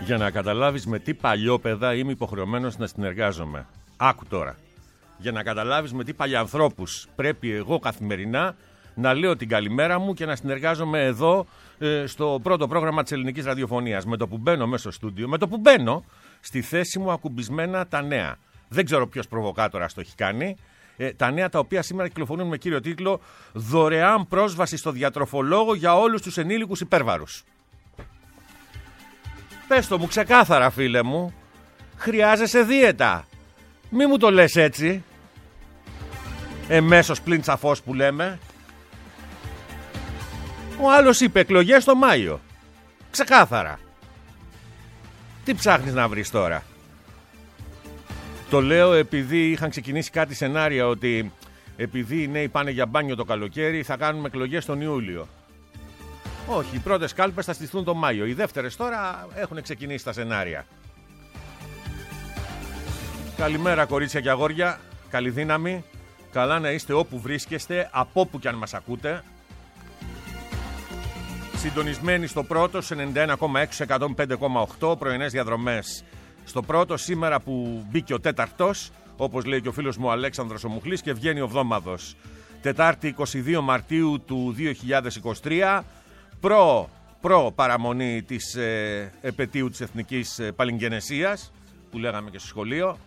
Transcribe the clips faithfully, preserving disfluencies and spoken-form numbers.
Για να καταλάβεις με τι παλιόπαιδα είμαι υποχρεωμένος να συνεργάζομαι. Άκου τώρα. Για να καταλάβεις με τι παλιανθρώπους πρέπει εγώ καθημερινά να λέω την καλημέρα μου και να συνεργάζομαι εδώ ε, στο πρώτο πρόγραμμα της ελληνικής ραδιοφωνίας. Με το που μπαίνω μέσα στο στούντιο, με το που μπαίνω στη θέση μου ακουμπισμένα τα νέα. Δεν ξέρω ποιος προβοκάτορας το έχει κάνει. Ε, τα νέα τα οποία σήμερα κυκλοφορούν με κύριο τίτλο «Δωρεάν πρόσβαση στο διατροφολόγο για όλους τους ενήλικους υπέρβαρους». Πες το μου ξεκάθαρα, φίλε μου, χρειάζεσαι δίαιτα. Μη μου το λες έτσι. Εμέσως πλην τσαφός που λέμε. Ο άλλος είπε εκλογές το Μάιο. Ξεκάθαρα. Τι ψάχνεις να βρεις τώρα? Το λέω επειδή είχαν ξεκινήσει κάτι σενάρια ότι επειδή οι νέοι πάνε για μπάνιο το καλοκαίρι θα κάνουμε εκλογές τον Ιούλιο. Όχι, οι πρώτες κάλπες θα στηθούν τον Μάιο. Οι δεύτερες τώρα έχουν ξεκινήσει τα σενάρια. Καλημέρα κορίτσια και αγόρια. Καλή δύναμη. Καλά να είστε όπου βρίσκεστε, από όπου κι αν μας ακούτε. Συντονισμένοι στο πρώτο, σε ενενήντα ένα κόμμα έξι, εκατόν πέντε κόμμα οκτώ, πρωινές διαδρομές. Στο πρώτο, σήμερα που μπήκε ο τέταρτος, όπως λέει και ο φίλος μου ο Αλέξανδρος ο Μουχλής, και βγαίνει ο βδόμαδος. Τετάρτη είκοσι δύο Μαρτίου του δύο χιλιάδες είκοσι τρία, προ, προ παραμονή της ε, επετείου της Εθνικής ε, Παλιγγενεσίας, που λέγαμε και στο σχολείο.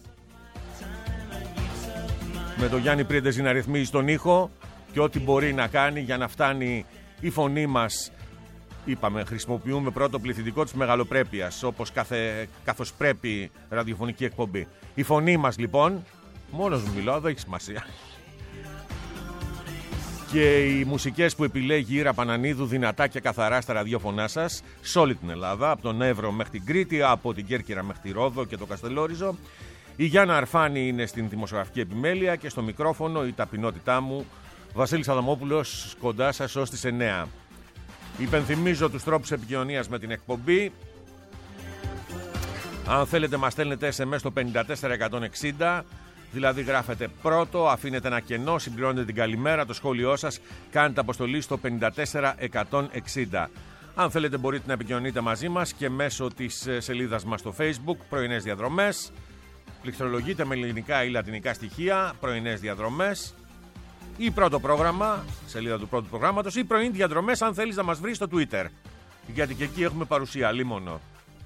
Με τον Γιάννη Πρίντεζη να ρυθμίζει τον ήχο και ό,τι μπορεί να κάνει για να φτάνει η φωνή μας. Είπαμε, χρησιμοποιούμε πρώτο πληθυντικό της μεγαλοπρέπειας, όπως κάθε, καθώς πρέπει ραδιοφωνική εκπομπή. Η φωνή μας λοιπόν, μόνος μου μιλάω, δεν έχει σημασία. Και οι μουσικές που επιλέγει η Ήρα Πανανίδου δυνατά και καθαρά στα ραδιόφωνά σας, σε όλη την Ελλάδα, από τον Εύρο μέχρι την Κρήτη, από την Κέρκυρα μέχρι τη Ρόδο και το Καστελόριζο. Η Γιάννα Αρφάνη είναι στην δημοσιογραφική επιμέλεια και στο μικρόφωνο η ταπεινότητά μου, Βασίλης Αδαμόπουλος, κοντά σας ως τις εννιά. Υπενθυμίζω τους τρόπους επικοινωνίας με την εκπομπή. Αν θέλετε μας στέλνετε ες εμ ες στο πενήντα τέσσερα εκατόν εξήντα, δηλαδή γράφετε πρώτο, αφήνετε ένα κενό, συμπληρώνετε την καλημέρα, το σχόλιο σας, κάνετε αποστολή στο πενήντα τέσσερα εκατόν εξήντα. Αν θέλετε μπορείτε να επικοινωνείτε μαζί μας και μέσω της σελίδας μας στο Facebook, πρωινές διαδρομές. Πληκτρολογείτε με ελληνικά ή λατινικά στοιχεία, πρωινές διαδρομές. Ή πρώτο πρόγραμμα, σελίδα του πρώτου προγράμματος, ή πρωινή διαδρομές αν θέλεις να μας βρεις στο Twitter. Γιατί και εκεί έχουμε παρουσία, λίμωνο.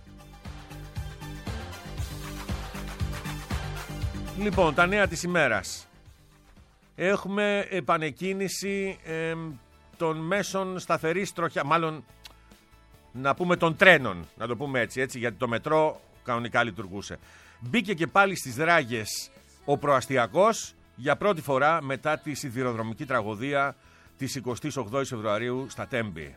Λοιπόν, τα νέα της ημέρας. Έχουμε επανεκκίνηση ε, των μέσων σταθερής τροχιά, μάλλον να πούμε των τρένων, να το πούμε έτσι, έτσι γιατί το μετρό κανονικά λειτουργούσε. Μπήκε και πάλι στις ράγες ο προαστιακός για πρώτη φορά μετά τη σιδηροδρομική τραγωδία της εικοστής ογδόης Φεβρουαρίου στα Τέμπη.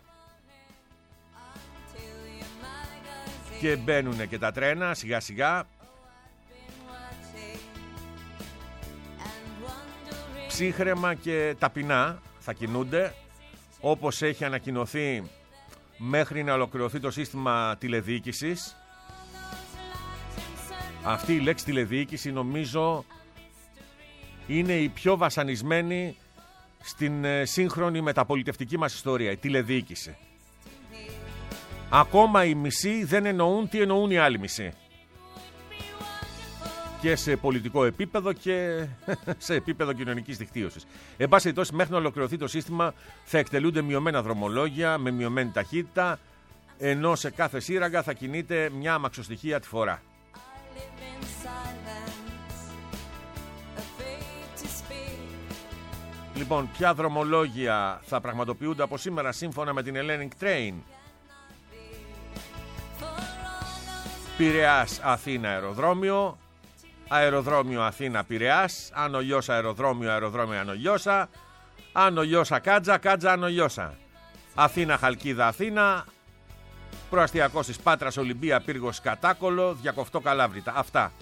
Και μπαίνουν και τα τρένα σιγά σιγά. Ψύχρεμα και ταπεινά θα κινούνται, όπως έχει ανακοινωθεί μέχρι να ολοκληρωθεί το σύστημα τηλεδιοίκησης. Αυτή η λέξη τηλεδιοίκηση νομίζω είναι η πιο βασανισμένη στην σύγχρονη μεταπολιτευτική μας ιστορία, η τηλεδιοίκηση. Ακόμα οι μισοί δεν εννοούν τι εννοούν οι άλλοι μισοί. Και σε πολιτικό επίπεδο και σε επίπεδο κοινωνικής δικτύωσης. Εν πάση περιπτώσει, μέχρι να ολοκληρωθεί το σύστημα θα εκτελούνται μειωμένα δρομολόγια με μειωμένη ταχύτητα, ενώ σε κάθε σύραγγα θα κινείται μια αμαξοστοιχεία τη φορά. Λοιπόν, ποια δρομολόγια θα πραγματοποιούνται από σήμερα σύμφωνα με την Hellenic Train? Πειραιάς Αθήνα αεροδρόμιο, αεροδρόμιο Αθήνα Πειραιάς, Άνω Λιώσα αεροδρόμιο, αεροδρόμιο Άνω Λιώσα, Άνω Λιώσα Κάτζα, Κάτζα Άνω Λιώσα, Αθήνα Χαλκίδα Αθήνα, προαστιακός της Πάτρας Ολυμπία Πύργος Κατάκολο, Διακοφτό Καλάβρητα. Αυτά.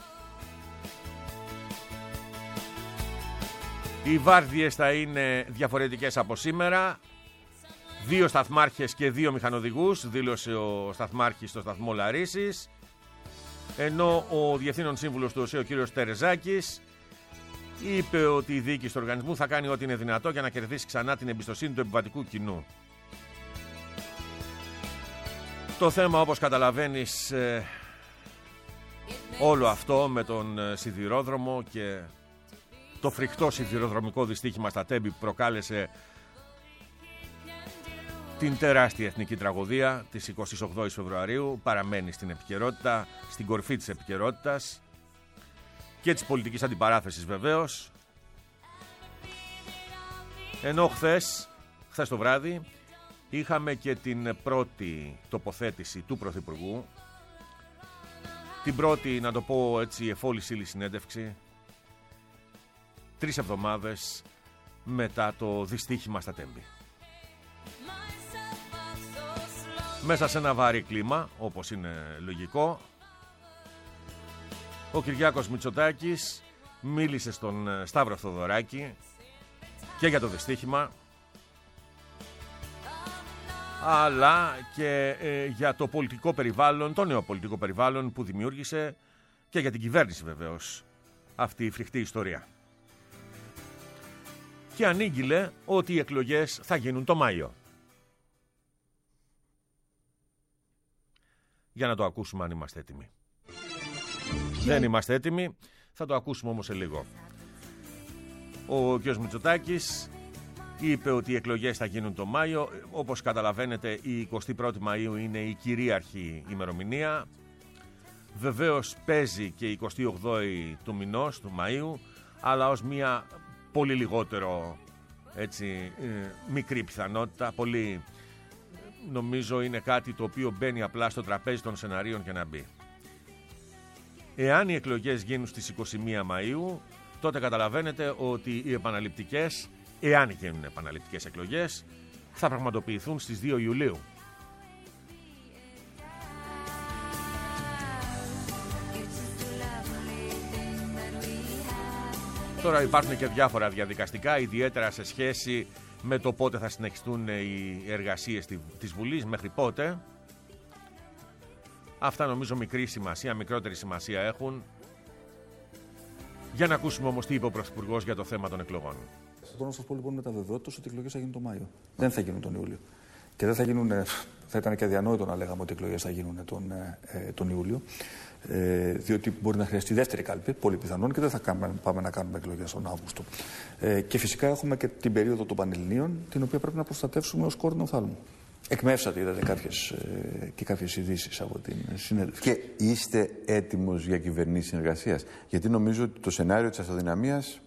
Οι βάρδιες θα είναι διαφορετικές από σήμερα. Δύο σταθμάρχες και δύο μηχανοδηγούς, δήλωσε ο σταθμάρχης στο σταθμό Λαρίσης. Ενώ ο Διευθύνων Σύμβουλος του ΟΣΕ, ο κύριος Τερεζάκης, είπε ότι η διοίκηση του οργανισμού θα κάνει ό,τι είναι δυνατό για να κερδίσει ξανά την εμπιστοσύνη του επιβατικού κοινού. Το θέμα, όπως καταλαβαίνεις, ε, όλο αυτό με τον ε, σιδηρόδρομο και το φρικτό σιδηροδρομικό δυστύχημα στα Τέμπη που προκάλεσε την τεράστια εθνική τραγωδία της εικοστής ογδόης Φεβρουαρίου, παραμένει στην επικαιρότητα, στην κορυφή της επικαιρότητας και της πολιτικής αντιπαράθεσης βεβαίως. Ενώ χθες, χθες το βράδυ, είχαμε και την πρώτη τοποθέτηση του Πρωθυπουργού, την πρώτη, να το πω έτσι, εφόλης ύλη συνέντευξη, τρεις εβδομάδες μετά το δυστύχημα στα Τέμπη. Μέσα σε ένα βαρύ κλίμα, όπως είναι λογικό, ο Κυριάκος Μητσοτάκης μίλησε στον Σταύρο Θοδωράκη και για το δυστύχημα, αλλά και ε, για το πολιτικό περιβάλλον, το νέο πολιτικό περιβάλλον που δημιούργησε και για την κυβέρνηση βεβαίως αυτή η φρικτή ιστορία. Και ανήγγειλε ότι οι εκλογές θα γίνουν το Μάιο. Για να το ακούσουμε αν είμαστε έτοιμοι. Δεν είμαστε έτοιμοι, θα το ακούσουμε όμως σε λίγο. Ο κ. Μητσοτάκης είπε ότι οι εκλογές θα γίνουν το Μάιο. Όπως καταλαβαίνετε, η εικοστή πρώτη Μαΐου είναι η κυρίαρχη ημερομηνία. Βεβαίως παίζει και η εικοστή όγδοη του μηνός, του Μαΐου, αλλά ως μια πολύ λιγότερο έτσι, μικρή πιθανότητα. Πολύ, νομίζω, είναι κάτι το οποίο μπαίνει απλά στο τραπέζι των σεναρίων και να μπει. Εάν οι εκλογές γίνουν στις εικοστή πρώτη Μαΐου, τότε καταλαβαίνετε ότι οι επαναληπτικές, εάν γίνουν επαναληπτικές εκλογές, θα πραγματοποιηθούν στις δύο Ιουλίου. Τώρα υπάρχουν και διάφορα διαδικαστικά, ιδιαίτερα σε σχέση με το πότε θα συνεχιστούν οι εργασίες της Βουλής, μέχρι πότε. Αυτά νομίζω μικρή σημασία, μικρότερη σημασία έχουν. Για να ακούσουμε όμως τι είπε ο Πρωθυπουργός για το θέμα των εκλογών. Θέλω να σας πω λοιπόν με τα βεβαιότητα ότι οι εκλογές θα γίνουν τον Μάιο. Δεν θα γίνουν τον Ιούλιο. Και δεν θα γίνουν, θα ήταν και αδιανόητο να λέγαμε ότι οι εκλογές θα γίνουν τον, ε, τον Ιούλιο. Ε, διότι μπορεί να χρειαστεί δεύτερη κάλπη, πολύ πιθανόν, και δεν θα κάνουμε, πάμε να κάνουμε εκλογές τον Αύγουστο. Ε, και φυσικά έχουμε και την περίοδο των Πανελληνίων, την οποία πρέπει να προστατεύσουμε ως κόρνο οφθάλμου. Εκμεύσατε, είδατε κάποιες, ε, και κάποιες ειδήσεις από την συνέντευξη. Και είστε έτοιμος για κυβερνήσεις συνεργασίας? Γιατί νομίζω ότι το σενάριο της αυτοδυναμίας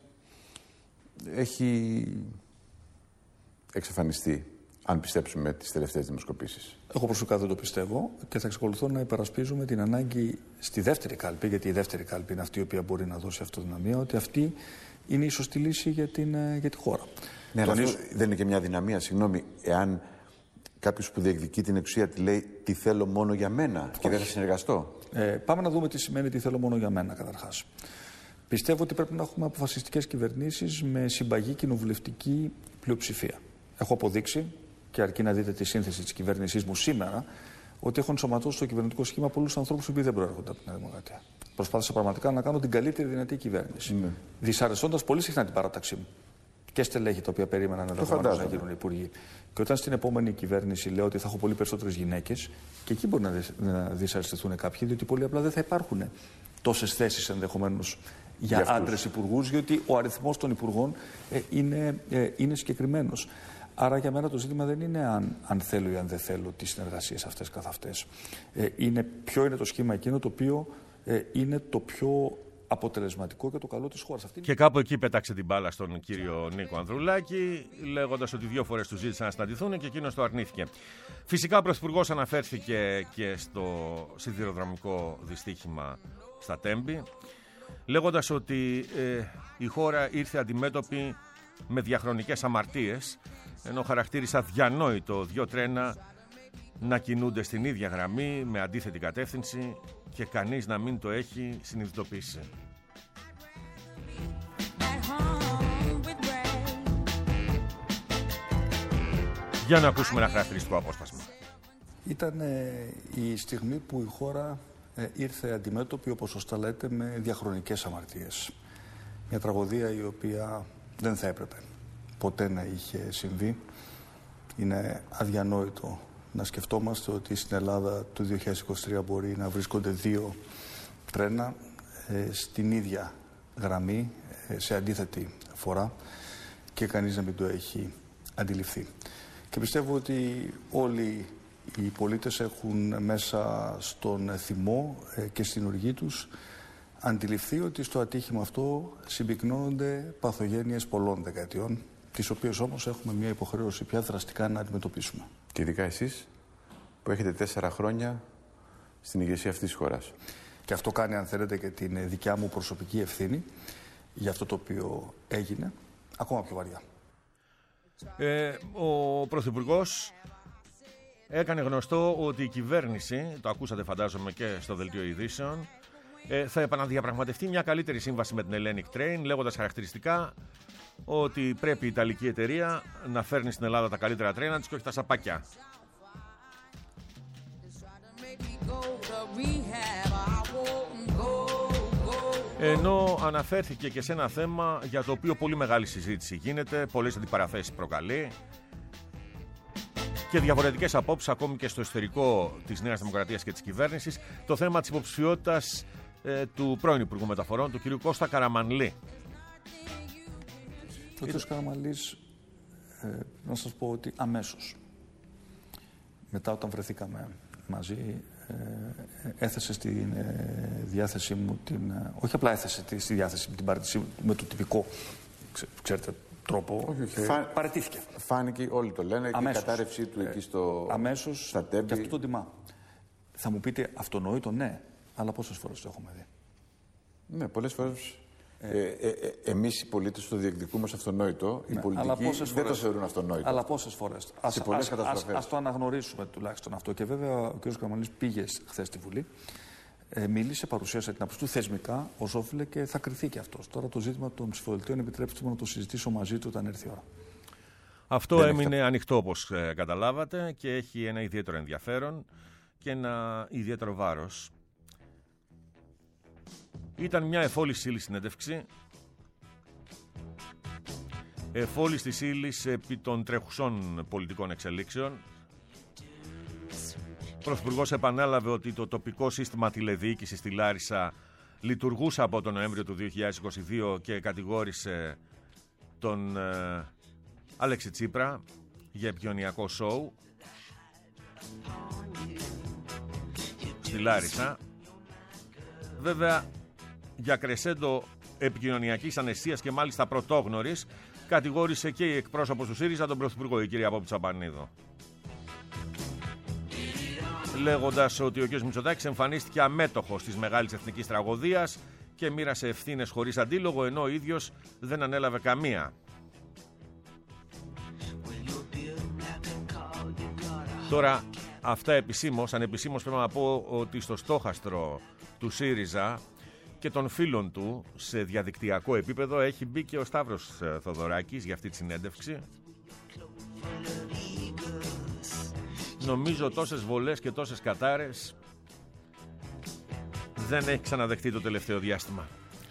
έχει εξαφανιστεί, αν πιστέψουμε τις τελευταίες δημοσκοπήσεις. Εγώ προσωπικά δεν το πιστεύω και θα εξακολουθώ να υπερασπίζουμε την ανάγκη στη δεύτερη κάλπη, γιατί η δεύτερη κάλπη είναι αυτή η οποία μπορεί να δώσει αυτοδυναμία, ότι αυτή είναι η σωστή λύση για, την, για τη χώρα. Ναι, αλλά αυτό δεν είναι και μια δυναμία, συγγνώμη, εάν κάποιος που διεκδικεί την εξουσία τη λέει τι θέλω μόνο για μένα και δεν θα συνεργαστώ. Ε, πάμε να δούμε τι σημαίνει τι θέλω μόνο για μένα, καταρχάς. Πιστεύω ότι πρέπει να έχουμε αποφασιστικές κυβερνήσεις με συμπαγή κοινοβουλευτική πλειοψηφία. Έχω αποδείξει, και αρκεί να δείτε τη σύνθεση της κυβέρνησής μου σήμερα, ότι έχω ενσωματώσει στο κυβερνητικό σχήμα πολλούς ανθρώπους που δεν προέρχονται από την Νέα Δημοκρατία. Προσπάθησα πραγματικά να κάνω την καλύτερη δυνατή κυβέρνηση. Mm. Δυσαρεστώντας πολύ συχνά την παράταξή μου. Και στελέχη τα οποία περίμεναν ενδεχομένως να γίνουν υπουργοί. Και όταν στην επόμενη κυβέρνηση λέω ότι θα έχω πολύ περισσότερες γυναίκες, και εκεί μπορεί να δυσαρεστηθούν κάποιοι, διότι πολύ απλά δεν θα υπάρχουν τόσες θέσεις ενδεχομένως για, για άντρες υπουργούς, διότι ο αριθμός των υπουργών ε, είναι, ε, είναι συγκεκριμένος. Άρα για μένα το ζήτημα δεν είναι αν, αν θέλω ή αν δεν θέλω τις συνεργασίες αυτές καθ' αυτές. Ε, είναι ποιο είναι το σχήμα εκείνο το οποίο ε, είναι το πιο αποτελεσματικό και το καλό της χώρας. Αυτή... Και κάπου εκεί πέταξε την μπάλα στον κύριο Νίκο Ανδρουλάκη, λέγοντας ότι δύο φορές του ζήτησαν να συναντηθούν και εκείνος το αρνήθηκε. Φυσικά ο Πρωθυπουργός αναφέρθηκε και στο σιδηροδρομικό δυστύχημα στα Τέμπη, λέγοντας ότι ε, η χώρα ήρθε αντιμέτωπη με διαχρονικές αμαρτίες, ενώ χαρακτήρισα διανόητο δύο τρένα να κινούνται στην ίδια γραμμή με αντίθετη κατεύθυνση και κανείς να μην το έχει συνειδητοποιήσει. Για να ακούσουμε ένα χαρακτηριστικό απόσπασμα. Ήταν ε, η στιγμή που η χώρα ε, ήρθε αντιμέτωπη, όπως σωστά λέτε, με διαχρονικές αμαρτίες. Μια τραγωδία η οποία δεν θα έπρεπε ποτέ να είχε συμβεί. Είναι αδιανόητο να σκεφτόμαστε ότι στην Ελλάδα το δύο χιλιάδες είκοσι τρία μπορεί να βρίσκονται δύο τρένα ε, στην ίδια γραμμή, ε, σε αντίθετη φορά και κανείς να μην το έχει αντιληφθεί. Και πιστεύω ότι όλοι οι πολίτες έχουν μέσα στον θυμό ε, και στην οργή τους αντιληφθεί ότι στο ατύχημα αυτό συμπυκνώνονται παθογένειες πολλών δεκαετιών, τις οποίες όμως έχουμε μια υποχρέωση πια δραστικά να αντιμετωπίσουμε. Και ειδικά εσείς που έχετε τέσσερα χρόνια στην ηγεσία αυτής της χώρας. Και αυτό κάνει, αν θέλετε, και την δικιά μου προσωπική ευθύνη για αυτό το οποίο έγινε ακόμα πιο βαριά. Ε, ο Πρωθυπουργός έκανε γνωστό ότι η κυβέρνηση, το ακούσατε φαντάζομαι και στο δελτίο ειδήσεων, ε, θα επαναδιαπραγματευτεί μια καλύτερη σύμβαση με την Hellenic Train, λέγοντας χαρακτηριστικά ότι πρέπει η Ιταλική εταιρεία να φέρνει στην Ελλάδα τα καλύτερα τρένα της και όχι τα σαπάκια. Ενώ αναφέρθηκε και σε ένα θέμα για το οποίο πολύ μεγάλη συζήτηση γίνεται, πολλές αντιπαραθέσεις προκαλεί και διαφορετικές απόψεις ακόμη και στο εσωτερικό της Νέας Δημοκρατίας και της κυβέρνησης, το θέμα της υποψηφιότητας ε, του πρώην Υπουργού Μεταφορών, του κ. Κώστα Καραμανλή. Ο κ. Καραμανλής, ε, να σας πω ότι αμέσως μετά όταν βρεθήκαμε μαζί, ε, έθεσε στη ε, διάθεσή μου την... Ε, όχι απλά έθεσε στη διάθεση μου την παρέτησή με το τυπικό, ξέ, ξέρετε, τρόπο. Όχι, όχι. Φα... Παρετήθηκε. Φάνηκε, όλοι το λένε, αμέσως. Και η κατάρρευσή του ε, εκεί στο... Αμέσως, στα τέμπη. Και αυτό το τιμά. Θα μου πείτε αυτονόητο, ναι, αλλά πόσες φορές το έχουμε δει. Ναι, πολλές φορές. Ε, ε, ε, εμείς οι πολίτες το διεκδικούμε ως αυτονόητο, οι ναι, πολιτικοί δεν φορές, το θεωρούν αυτονόητο. Αλλά πόσες φορές. Ας, ας, ας, ας το αναγνωρίσουμε τουλάχιστον αυτό. Και βέβαια ο κ. Καραμανλής πήγε χθες στη Βουλή, ε, μίλησε, παρουσίασε την άποψη του θεσμικά ως όφιλε και θα κριθεί και αυτός. Τώρα το ζήτημα των ψηφοδελτίων επιτρέψτε μου να το συζητήσω μαζί του όταν έρθει η ώρα. Αυτό δεν έμεινε έχετε... ανοιχτό όπως ε, καταλάβατε και έχει ένα ιδιαίτερο ενδιαφέρον και ένα ιδιαίτερο βάρος. Ήταν μια εφόλης ύλη συνέντευξη, εφόλης της ύλης επί των τρέχουσών πολιτικών εξελίξεων. Ο Πρωθυπουργός επανέλαβε ότι το τοπικό σύστημα τηλεδιοίκησης στη Λάρισα λειτουργούσε από τον Νοέμβριο του δύο χιλιάδες είκοσι δύο και κατηγόρησε τον ε, Αλέξη Τσίπρα για επικοινωνιακό σοου στη Λάρισα. Βέβαια, για κρεσέντο επικοινωνιακής αναισθίας και μάλιστα πρωτόγνωρης, κατηγόρησε και η εκπρόσωπος του ΣΥΡΙΖΑ, τον Πρωθυπουργό, η κυρία Πόπη Τσαπανίδου, λέγοντας ότι ο κ. Μητσοτάκης εμφανίστηκε αμέτωχος της μεγάλης εθνικής τραγωδίας και μοίρασε ευθύνες χωρίς αντίλογο, ενώ ο ίδιος δεν ανέλαβε καμία. Τώρα, αυτά επισήμως, ανεπισήμως πρέπει να πω ότι στο στόχαστρο του ΣΥΡΙΖΑ και των φίλων του σε διαδικτυακό επίπεδο έχει μπει και ο Σταύρος Θοδωράκης για αυτή τη συνέντευξη. Νομίζω τόσες βολές και τόσες κατάρες δεν έχει ξαναδεχτεί το τελευταίο διάστημα.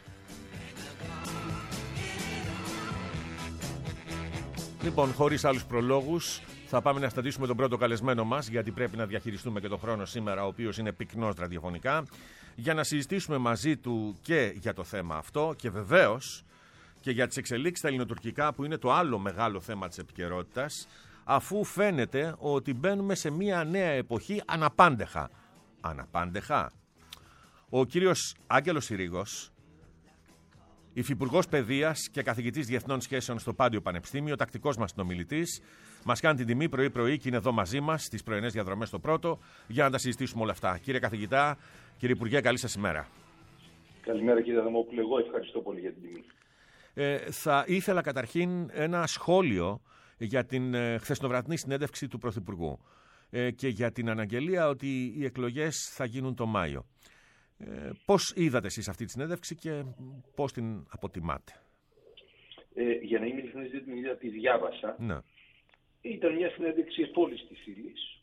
Λοιπόν, χωρίς άλλους προλόγους, θα πάμε να στατήσουμε τον πρώτο καλεσμένο μας, γιατί πρέπει να διαχειριστούμε και τον χρόνο σήμερα, ο οποίος είναι πυκνός ραδιοφωνικά, για να συζητήσουμε μαζί του και για το θέμα αυτό και βεβαίως και για τις εξελίξεις στα ελληνοτουρκικά, που είναι το άλλο μεγάλο θέμα της επικαιρότητας, αφού φαίνεται ότι μπαίνουμε σε μια νέα εποχή αναπάντεχα. Αναπάντεχα. Ο κύριος Άγγελος Συρίγος, υφυπουργός παιδείας και καθηγητής διεθνών σχέσεων στο Πάντιο Πανεπιστήμιο, τακτικός μας συνομιλητής, μας κάνει την τιμή πρωί-πρωί και είναι εδώ μαζί μας στις πρωινές διαδρομές στο Πρώτο για να τα συζητήσουμε όλα αυτά. Κύριε καθηγητά, κύριε Υπουργέ, καλή σας ημέρα. Καλημέρα κύριε Αδαμόπουλε, εγώ ευχαριστώ πολύ για την τιμή. Ε, θα ήθελα καταρχήν ένα σχόλιο για την ε, χθεσινοβραδινή συνέντευξη του Πρωθυπουργού ε, και για την αναγγελία ότι οι εκλογές θα γίνουν το Μάιο. Ε, πώς είδατε εσείς αυτή τη συνέντευξη και πώς την αποτιμάτε? Ε, για να είμαι ειλικρινής, δεν την είδα, τη διάβασα. Ναι. Ήταν μια συνέντευξη εφόλης της ύλης.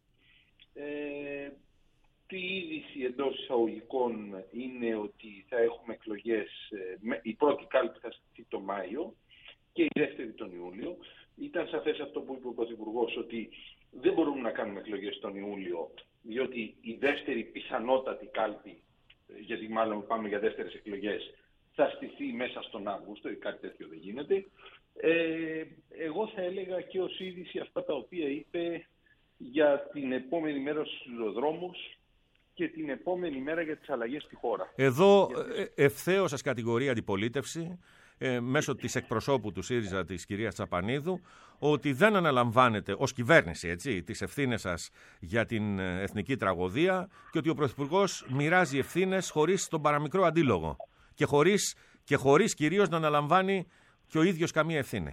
Ε, τη είδηση εντός εισαγωγικών είναι ότι θα έχουμε εκλογές, ε, η πρώτη κάλπη θα στηθεί το Μάιο και η δεύτερη τον Ιούλιο. Ήταν σαφές αυτό που είπε ο Πρωθυπουργός, ότι δεν μπορούμε να κάνουμε εκλογές τον Ιούλιο, διότι η δεύτερη πιθανότατη κάλπη, γιατί μάλλον πάμε για δεύτερες εκλογές, θα στηθεί μέσα στον Αύγουστο ή κάτι τέτοιο δεν γίνεται. Ε, εγώ θα έλεγα και ως είδηση αυτά τα οποία είπε για την επόμενη μέρα στους σιδηροδρόμους και την επόμενη μέρα για τις αλλαγές στη χώρα. Εδώ Γιατί... ευθέως σας κατηγορεί αντιπολίτευση, ε, μέσω της εκπροσώπου του ΣΥΡΙΖΑ της κυρίας Τσαπανίδου, ότι δεν αναλαμβάνετε ως κυβέρνηση, έτσι, τις ευθύνες σας για την εθνική τραγωδία και ότι ο Πρωθυπουργός μοιράζει ευθύνες χωρίς τον παραμικρό αντίλογο και χωρίς, και χωρίς κυρίως να αναλαμβάνει και ο ίδιος καμία ευθύνη.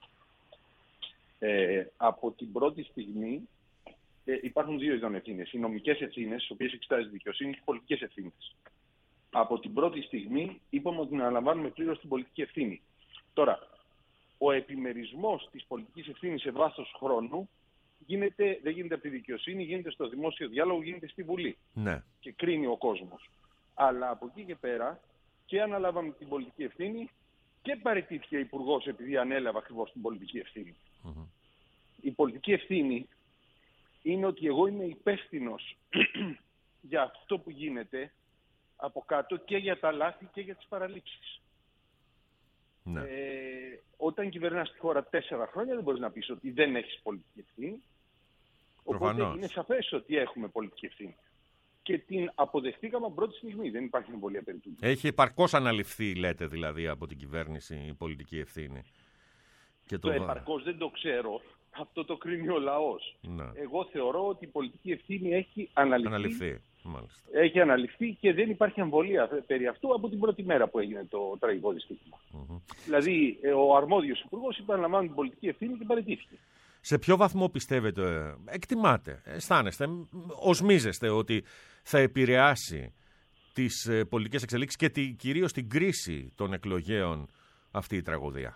Ε, από την πρώτη στιγμή ε, υπάρχουν δύο ειδών ευθύνες. Οι νομικές ευθύνες, τις οποίες εξετάζει η δικαιοσύνη, και οι πολιτικές ευθύνες. Από την πρώτη στιγμή είπαμε ότι να αναλαμβάνουμε πλήρως την πολιτική ευθύνη. Τώρα, ο επιμερισμός της πολιτικής ευθύνης σε βάθος χρόνου γίνεται, δεν γίνεται από τη δικαιοσύνη, γίνεται στο δημόσιο διάλογο, γίνεται στη Βουλή. Ναι. Και κρίνει ο κόσμος. Αλλά από εκεί και πέρα και αναλάβαμε την πολιτική ευθύνη και παραιτήθηκε υπουργός επειδή ανέλαβε ακριβώς την πολιτική ευθύνη. Mm-hmm. Η πολιτική ευθύνη είναι ότι εγώ είμαι υπεύθυνος για αυτό που γίνεται από κάτω και για τα λάθη και για τις παραλήψεις. Ναι. Ε, όταν κυβερνάς τη χώρα τέσσερα χρόνια δεν μπορείς να πεις ότι δεν έχεις πολιτική ευθύνη. Προφανώς. Οπότε είναι σαφές ότι έχουμε πολιτική ευθύνη. Και την αποδεχτήκαμε από πρώτη στιγμή. Δεν υπάρχει εμβολία περί τούτου. Έχει επαρκώς αναλυφθεί, λέτε, δηλαδή, από την κυβέρνηση η πολιτική ευθύνη. Και το το επαρκώς δεν το ξέρω. Αυτό το κρίνει ο λαός. Ναι. Εγώ θεωρώ ότι η πολιτική ευθύνη έχει αναλυφθεί. Αναλυφθεί, μάλιστα. Έχει αναλυφθεί και δεν υπάρχει αμβολία περί αυτού από την πρώτη μέρα που έγινε το τραγικό δυστύχημα. Mm-hmm. Δηλαδή, ο αρμόδιος υπουργός είπε να λαμβάνει την πολιτική ευθύνη και παραιτήθηκε. Σε ποιο βαθμό πιστεύετε, εκτιμάτε, αισθάνεστε, οσμίζεστε ότι θα επηρεάσει τις πολιτικές εξελίξεις και τη, κυρίως την κρίση των εκλογέων αυτή η τραγωδία?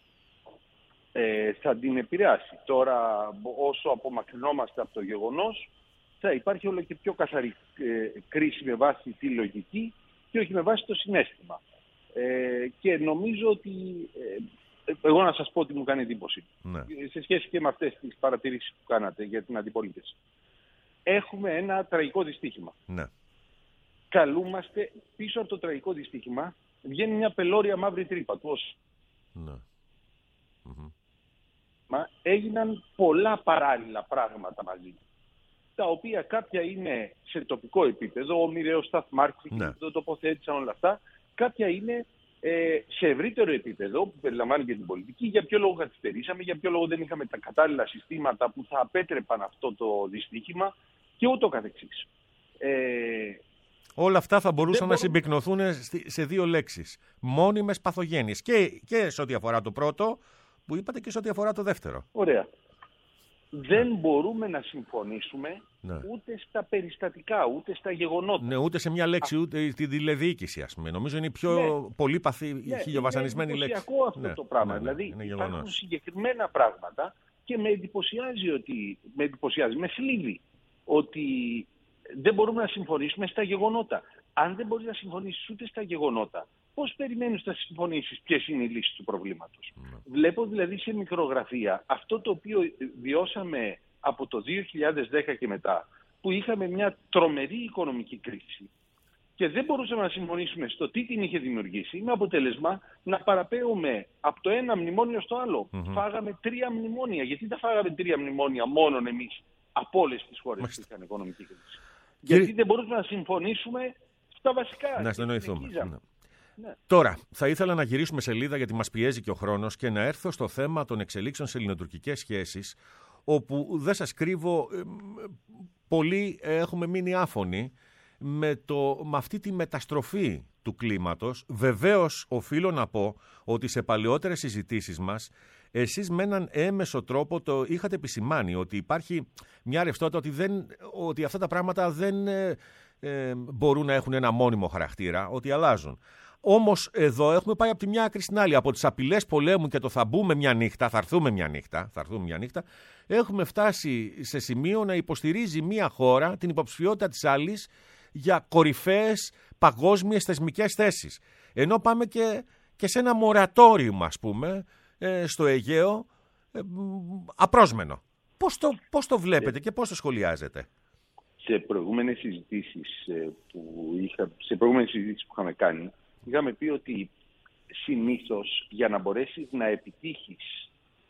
Ε, θα την επηρεάσει. Τώρα, όσο απομακρυνόμαστε από το γεγονός, θα υπάρχει όλο και πιο καθαρή ε, κρίση με βάση τη λογική και όχι με βάση το συναίσθημα. Ε, και νομίζω ότι... Ε, εγώ να σας πω ότι μου κάνει εντύπωση. Ναι. Σε σχέση και με αυτές τις παρατηρήσεις που κάνατε για την αντιπολίτευση. Έχουμε ένα τραγικό δυστύχημα. Ναι. Καλούμαστε πίσω από το τραγικό δυστύχημα, βγαίνει μια πελώρια μαύρη τρύπα του ως. Ναι. Mm-hmm. Μα έγιναν πολλά παράλληλα πράγματα μαζί. Τα οποία κάποια είναι σε τοπικό επίπεδο, ο μοιραίος σταθμάρχης, ναι. το τοποθέτησαν όλα αυτά. Κάποια είναι ε, σε ευρύτερο επίπεδο, που περιλαμβάνει και την πολιτική, για ποιο λόγο καθυστερήσαμε, για ποιο λόγο δεν είχαμε τα κατάλληλα συστήματα που θα απέτρεπαν αυτό το δυστύχημα και ούτω καθεξής. Ε, Όλα αυτά θα μπορούσαν να μπορούν... συμπυκνωθούν σε δύο λέξεις. Μόνιμες παθογένειες. Και, και σε ό,τι αφορά το πρώτο, που είπατε, και σε ό,τι αφορά το δεύτερο. Ωραία. Δεν ναι. μπορούμε να συμφωνήσουμε ναι. ούτε στα περιστατικά, ούτε στα γεγονότα. Ναι, ούτε σε μια λέξη, Α... ούτε στη τηλεδιοίκηση, ας πούμε. Νομίζω είναι η πιο ναι. πολύπαθη, ναι. χιλιοβασανισμένη λέξη. Είναι εντυπωσιακό αυτό ναι. το πράγμα. Ναι, ναι, δηλαδή υπάρχουν συγκεκριμένα πράγματα και με εντυπωσιάζει, ότι, με, εντυπωσιάζει με θλίβει ότι δεν μπορούμε να συμφωνήσουμε στα γεγονότα. Αν δεν μπορείς να συμφωνήσεις ούτε στα γεγονότα, πώς περιμένεις να συμφωνήσεις ποιες είναι οι λύσεις του προβλήματος. Mm. Βλέπω δηλαδή σε μικρογραφία αυτό το οποίο βιώσαμε από το δύο χιλιάδες δέκα και μετά, που είχαμε μια τρομερή οικονομική κρίση και δεν μπορούσαμε να συμφωνήσουμε στο τι την είχε δημιουργήσει, με αποτέλεσμα να παραπέουμε από το ένα μνημόνιο στο άλλο. Mm-hmm. Φάγαμε τρία μνημόνια. Γιατί τα φάγαμε τρία μνημόνια μόνον εμείς από όλες τις χώρες που είχαν οικονομική κρίση? Και... Γιατί δεν μπορούσαμε να συμφωνήσουμε στα βασικά. Να συνεννοηθούμε. Ναι. Ναι. Τώρα, θα ήθελα να γυρίσουμε σελίδα, γιατί μας πιέζει και ο χρόνος, και να έρθω στο θέμα των εξελίξεων σε ελληνοτουρκικές σχέσεις, όπου δεν σας κρύβω, ε, πολλοί έχουμε μείνει άφωνοι με, το, με αυτή τη μεταστροφή του κλίματος. Βεβαίως, οφείλω να πω ότι σε παλαιότερες συζητήσεις μας, εσείς με έναν έμεσο τρόπο το είχατε επισημάνει, ότι υπάρχει μια ρευστότητα, ότι, δεν, ότι αυτά τα πράγματα δεν ε, ε, μπορούν να έχουν ένα μόνιμο χαρακτήρα, ότι αλλάζουν. Όμως εδώ έχουμε πάει από τη μια άκρη στην άλλη. Από τις απειλές πολέμου και το θα μπούμε μια νύχτα, θα έρθουμε μια νύχτα, θα έρθουμε μια νύχτα, έχουμε φτάσει σε σημείο να υποστηρίζει μια χώρα την υποψηφιότητα της άλλης για κορυφαίες παγκόσμιες θεσμικές θέσεις. Ενώ πάμε και, και σε ένα μορατόριο, ας πούμε, ε, στο Αιγαίο, ε, απρόσμενο. πώς το, πώς το βλέπετε και πώς το σχολιάζετε? Σε προηγούμενες συζητήσεις που, είχα, σε προηγούμενες συζητήσεις που είχαμε κάνει, είχαμε πει ότι συνήθως για να μπορέσεις να επιτύχεις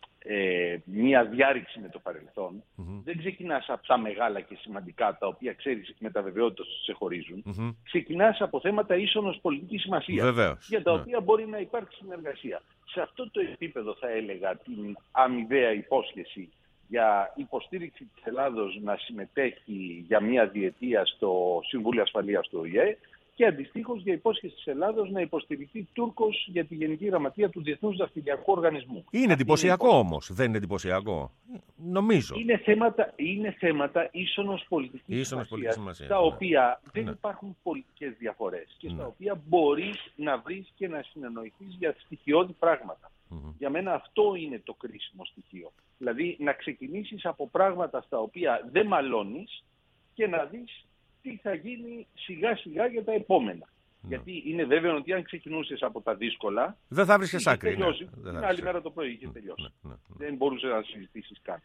ε, μία διάρρηξη με το παρελθόν, mm-hmm. δεν ξεκινάς από τα μεγάλα και σημαντικά, τα οποία ξέρεις με τα βεβαιότητα σε χωρίζουν. Mm-hmm. Ξεκινάς από θέματα ίσονος πολιτικής σημασίας, Βεβαίως, για τα ναι. οποία μπορεί να υπάρξει συνεργασία. Σε αυτό το επίπεδο θα έλεγα την αμοιβαία υπόσχεση για υποστήριξη της Ελλάδος να συμμετέχει για μία διετία στο Συμβούλιο Ασφαλείας του Ο Η Ε και αντιστοίχως για υπόσχεση της Ελλάδος να υποστηριχθεί Τούρκος για τη Γενική Γραμματεία του Διεθνούς Ναυτιλιακού Οργανισμού. Είναι εντυπωσιακό είναι... όμως, δεν είναι εντυπωσιακό? Νομίζω. Είναι θέματα, είναι θέματα ίσονος πολιτικής ίσονος σημασίας, σημασία, στα ναι. οποία δεν ναι. υπάρχουν πολιτικές διαφορές και ναι. στα οποία μπορείς να βρεις και να συνεννοηθείς για στοιχειώδη πράγματα. Mm-hmm. Για μένα αυτό είναι το κρίσιμο στοιχείο. Δηλαδή να ξεκινήσεις από πράγματα στα οποία δεν μαλώνεις και να δεις τι θα γίνει σιγά σιγά για τα επόμενα. Ναι. Γιατί είναι βέβαιο ότι αν ξεκινούσες από τα δύσκολα, δεν θα βρίσκες άκρη. Ναι. Την άλλη μέρα το πρωί είχε τελειώσει. Ναι, ναι, ναι. Δεν μπορούσε να συζητήσεις καν.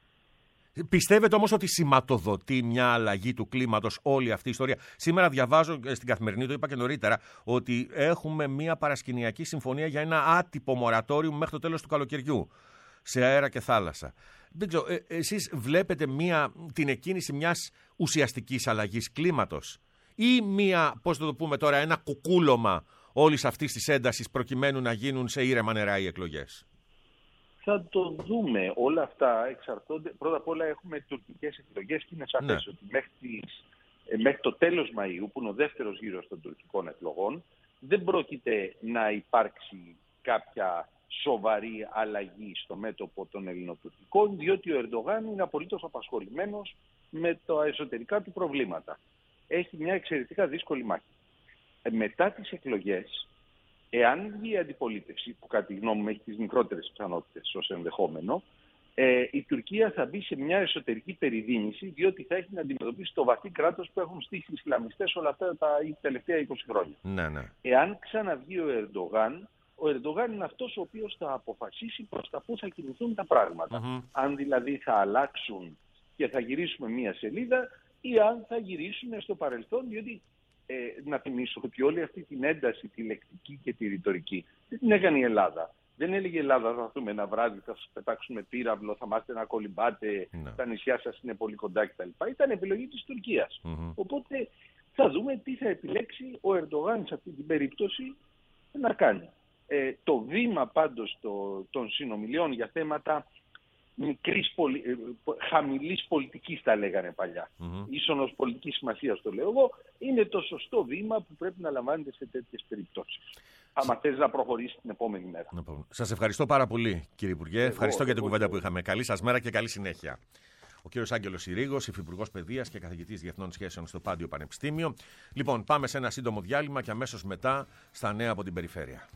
Πιστεύετε όμως ότι σηματοδοτεί μια αλλαγή του κλίματος όλη αυτή η ιστορία? Σήμερα διαβάζω στην Καθημερινή, το είπα και νωρίτερα, ότι έχουμε μια παρασκηνιακή συμφωνία για ένα άτυπο μορατόριο μέχρι το τέλος του καλοκαιριού σε αέρα και θάλασσα. Δεν ξέρω, ε, εσείς βλέπετε μια, την εκκίνηση μιας ουσιαστικής αλλαγής κλίματος ή μια, πώς θα το πούμε τώρα, ένα κουκούλωμα όλης αυτής της έντασης προκειμένου να γίνουν σε ήρεμα νερά οι εκλογές? Θα το δούμε. Όλα αυτά εξαρτώνται. Πρώτα απ' όλα έχουμε τουρκικές εκλογές και είναι σαφές ναι. ότι μέχρι, τις, μέχρι το τέλος Μαΐου, που είναι ο δεύτερος γύρος των τουρκικών εκλογών, δεν πρόκειται να υπάρξει κάποια σοβαρή αλλαγή στο μέτωπο των ελληνοτουρκικών, διότι ο Ερντογάν είναι απολύτως απασχολημένος με τα εσωτερικά του προβλήματα. Έχει μια εξαιρετικά δύσκολη μάχη. Ε, μετά τις εκλογές, εάν βγει η αντιπολίτευση, που κατά τη γνώμη μου έχει τις μικρότερες πιθανότητες ως ενδεχόμενο, ε, η Τουρκία θα μπει σε μια εσωτερική περιδίνηση, διότι θα έχει να αντιμετωπίσει το βαθύ κράτος που έχουν στήσει οι Ισλαμιστές όλα αυτά τα τελευταία είκοσι χρόνια. Ναι, ναι. Εάν ξαναβγεί ο Ερντογάν, ο Ερντογάν είναι αυτός ο οποίος θα αποφασίσει προς τα πού θα κινηθούν τα πράγματα. Mm-hmm. Αν δηλαδή θα αλλάξουν και θα γυρίσουμε μία σελίδα ή αν θα γυρίσουν στο παρελθόν, διότι ε, να θυμίσω ότι όλη αυτή την ένταση, τη λεκτική και τη ρητορική, δεν την έκανε η Ελλάδα. Δεν έλεγε η Ελλάδα θα έρθουμε ένα βράδυ, θα σας πετάξουμε πύραυλο, θα μάθετε να κολυμπάτε, no. τα νησιά σας είναι πολύ κοντά κτλ. Ήταν επιλογή της Τουρκίας. Mm-hmm. Οπότε θα δούμε τι θα επιλέξει ο Ερντογάν σε αυτή την περίπτωση να κάνει. Ε, το βήμα πάντως το, των συνομιλιών για θέματα μικρής, πολι, ε, χαμηλής πολιτικής τα λέγανε παλιά, mm-hmm. ίσονος πολιτικής σημασίας το λέω εγώ, είναι το σωστό βήμα που πρέπει να λαμβάνεται σε τέτοιες περιπτώσεις. Άμα θες να προχωρήσει την επόμενη μέρα. Σας ευχαριστώ πάρα πολύ κύριε Υπουργέ, εγώ, ευχαριστώ εγώ, για την εγώ, κουβέντα εγώ. που είχαμε. Καλή σας μέρα και καλή συνέχεια. Ο κύριος Άγγελος Συρίγος, υφυπουργός παιδείας και καθηγητής διεθνών σχέσεων στο Πάντιο Πανεπιστήμιο. Λοιπόν, πάμε σε ένα σύντομο διάλειμμα και αμέσως μετά στα νέα από την περιφέρεια.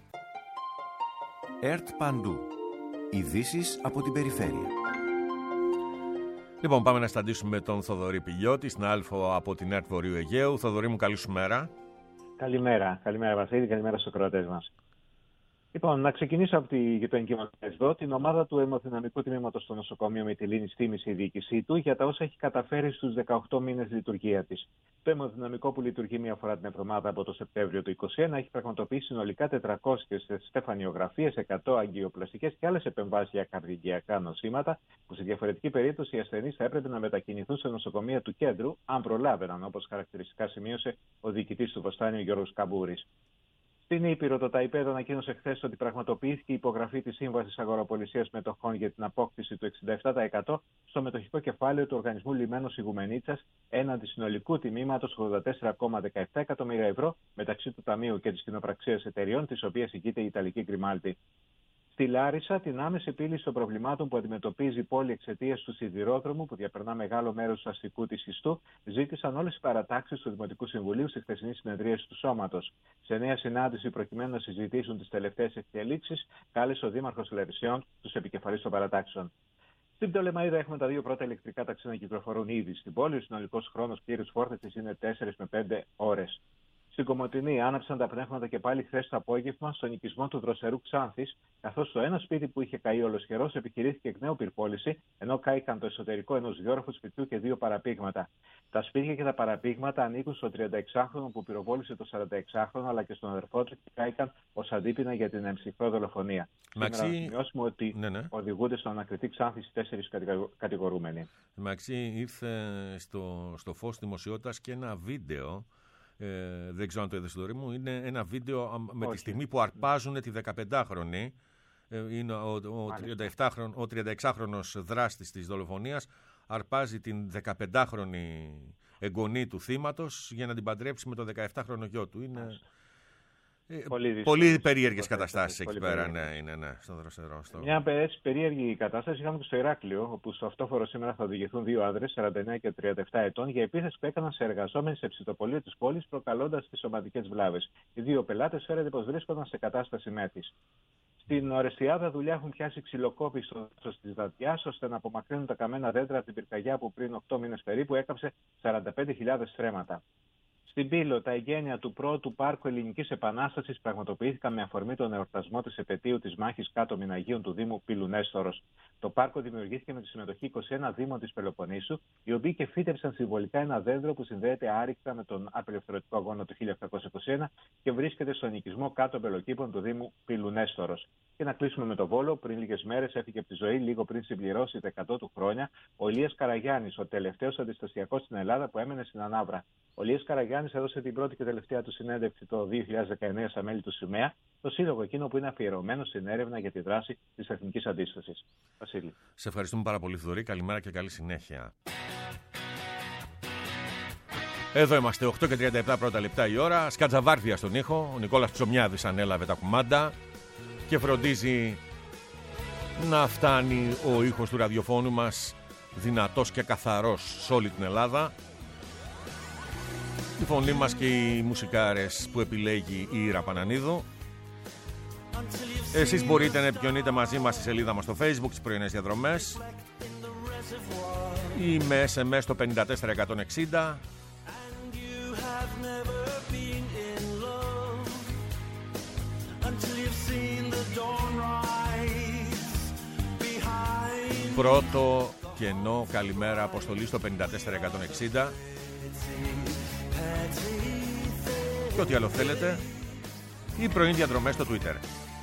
ΕΡΤ Παντού. Ειδήσεις από την περιφέρεια. Λοιπόν, πάμε να συναντήσουμε τον Θοδωρή Πηλιώτη, στην Άλφο από την ΕΡΤ Βορείου Αιγαίου. Θοδωρή μου, καλή σου μέρα. Καλημέρα. Καλημέρα Βασίλη, καλημέρα στους ακροατές μας. Λοιπόν, να ξεκινήσω από τη γειτονική μας εδώ, την ομάδα του αιμοδυναμικού τμήματος στο νοσοκομείο Μυτιλήνης τίμησε η διοίκησή του για τα όσα έχει καταφέρει στους δεκαοκτώ μήνες λειτουργία της. Το αιμοδυναμικό που λειτουργεί μία φορά την εβδομάδα από το Σεπτέμβριο του είκοσι ένα έχει πραγματοποιήσει συνολικά τετρακόσιες στεφανιογραφίες, εκατό αγκιοπλαστικές και άλλες επεμβάσεις για καρδιαγκιακά νοσήματα, που σε διαφορετική περίπτωση οι ασθενείς θα έπρεπε να μετακινηθούν σε νοσοκομεία του κέντρου, αν προλάβαιναν, όπως χαρακτηριστικά σημείωσε ο διοικητής του Βοστάνιου Γιώργος Καμπούρης. Στην Ήπειρο, το ΤΑΙΠΕΔ ανακοίνωσε χθες ότι πραγματοποιήθηκε η υπογραφή της Σύμβασης Αγοραπολισίας Μετοχών για την απόκτηση του εξήντα επτά τοις εκατό στο μετοχικό κεφάλαιο του Οργανισμού Λιμένος Ιγουμενίτσας έναντι συνολικού τιμήματος ογδόντα τέσσερα κόμμα δεκαεπτά εκατομμύρια ευρώ μεταξύ του Ταμείου και της κοινοπραξίας εταιριών, της οποίας ηγείται η Ιταλική Γκριμάλτη. Στη Λάρισα, την άμεση επίλυση των προβλημάτων που αντιμετωπίζει η πόλη εξαιτίας του σιδηρόδρομου που διαπερνά μεγάλο μέρος του αστικού της Ιστού, ζήτησαν όλες οι παρατάξεις του Δημοτικού Συμβουλίου στη χθεσινή συνεδρίαση του Σώματος. Σε νέα συνάντηση, προκειμένου να συζητήσουν τις τελευταίες εξελίξεις, κάλεσε ο Δήμαρχος Λαρισιών τους επικεφαλείς των παρατάξεων. Στην Πτολεμαΐδα έχουμε τα δύο πρώτα ηλεκτρικά ταξί να κυκλοφορούν ήδη στην πόλη. Ο συνολικός χρόνος πλήρους φόρτισης είναι τέσσερις με πέντε ώρες. Στην Κομοτηνή άναψαν τα πνεύματα και πάλι χθες το απόγευμα στον οικισμό του Δροσερού Ξάνθης, καθώς το ένα σπίτι που είχε καεί ολοσχερός επιχειρήθηκε εκ νέου πυρπόληση, ενώ κάηκαν το εσωτερικό ενός διόροφου σπιτιού και δύο παραπήγματα. Τα σπίτια και τα παραπήγματα ανήκουν στο τριανταεξάχρονο που πυροβόλησε το σαρανταεξάχρονο, αλλά και στον αδερφό του και κάηκαν ως αντίπεινα για την εμψυχρό δολοφονία. Μαξί... Σήμερα να σημειώσουμε ότι ναι, ναι. οδηγούνται στον ανακριτή Ξάνθης τέσσερις κατηγορούμενοι. Μαξί, ήρθε στο, στο φως δημοσιότητας και ένα βίντεο. Ε, δεν ξέρω αν το είδες, Δωρή μου. Είναι ένα βίντεο με Όχι. τη στιγμή που αρπάζουν τη δεκαπεντάχρονη. Ε, είναι ο, ο, ο τριανταεξάχρονος δράστης της δολοφονίας. Αρπάζει την δεκαπεντάχρονη εγγονή του θύματος για να την παντρέψει με το δεκαεφτάχρονο γιο του. Είναι ε, πολύ, πολύ περίεργες καταστάσεις εκεί πέρα. Ναι, είναι, ναι, στο Δροσερό. Στο... Μια περίεργη κατάσταση είχαμε και στο Ηράκλειο, όπου στο αυτόφορο σήμερα θα οδηγηθούν δύο άντρες, σαράντα εννέα και τριάντα επτά ετών, για επίθεση που έκαναν σε εργαζόμενοι σε ψητοπολείο της πόλης, προκαλώντας τις σωματικές βλάβες. Οι δύο πελάτες φέρεται πως βρίσκονταν σε κατάσταση μέθης. Στην Ορεστιάδα δουλειά έχουν πιάσει ξυλοκόπη στο ύψος της Δατιάς, ώστε να απομακρύνουν τα καμένα δέντρα από την πυρκαγιά που πριν οκτώ μήνες περίπου έκαψε σαράντα πέντε χιλιάδες στρέμματα. Στην Πύλο, τα εγγένεια του πρώτου πάρκου Ελληνικής Επανάστασης πραγματοποιήθηκαν με αφορμή τον εορτασμό της επετείου της μάχης κάτω Μηναγίων του Δήμου Πύλου-Νέστορος. Το πάρκο δημιουργήθηκε με τη συμμετοχή είκοσι ένα δήμων της Πελοποννήσου, οι οποίοι και φύτευσαν συμβολικά ένα δέντρο που συνδέεται άρρηκτα με τον απελευθερωτικό αγώνα του χίλια οκτακόσια είκοσι ένα και βρίσκεται στον οικισμό κάτω Μπελοκήπων του Δήμου Πύλου-Νέστορος. Και να κλείσουμε με το Βόλο. Πριν λίγες μέρες έφυγε από τη ζωή, λίγο πριν συμπληρώσει τα εκατό του χρόνια, ο Ηλίας Καραγιάννης, ο τελευταίος αντιστασιακός στην Ελλάδα που έμενε στην Ανάβρα. Ο Ηλίας Καραγιάννης έδωσε την πρώτη και τελευταία του συνέντευξη το δύο χιλιάδες δεκαεννέα στα μέλη του ΣΥΜΕΑ, το σύλλογο εκείνο που είναι αφιερωμένο στην έρευνα για τη δράση της εθνικής αντίστασης. Βασίλη. Σε ευχαριστούμε πάρα πολύ, Θοδωρή. Καλημέρα και καλή συνέχεια. Εδώ είμαστε, οκτώ και τριάντα επτά πρώτα λεπτά η ώρα. Σκατζαβάρδια στον ήχο. Ο Νικόλας Ψωμιάδης ανέλαβε τα κουμάντα και φροντίζει να φτάνει ο ήχος του ραδιοφώνου μας δυνατός και καθαρός σε όλη την Ελλάδα. Η φωνή μας και οι μουσικάρες που επιλέγει η Ήρα Πανανίδου. Εσείς μπορείτε να επικοινωνείτε μαζί μας στη σελίδα μας στο Facebook, τις πρωινές διαδρομές, ή με ες εμ ες το πέντε τέσσερα εκατόν εξήντα. Πρώτο κενό καλημέρα αποστολή στο πέντε τέσσερα εκατόν εξήντα. Και ό,τι άλλο θέλετε, ή πρωινή διαδρομές στο Twitter.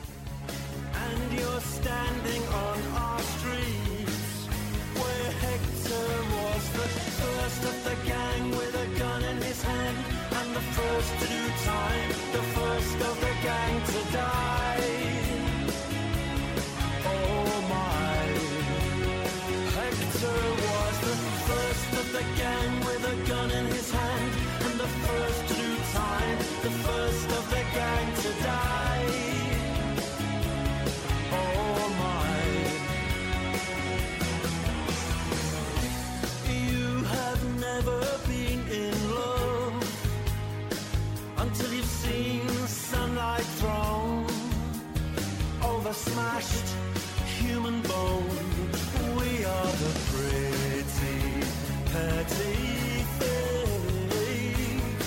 Smashed human bone. We are the pretty, petty things.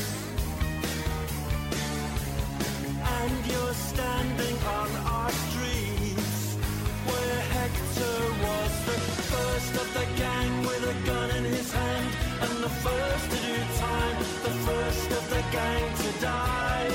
And you're standing on our streets, where Hector was the first of the gang with a gun in his hand, and the first to do time, the first of the gang to die.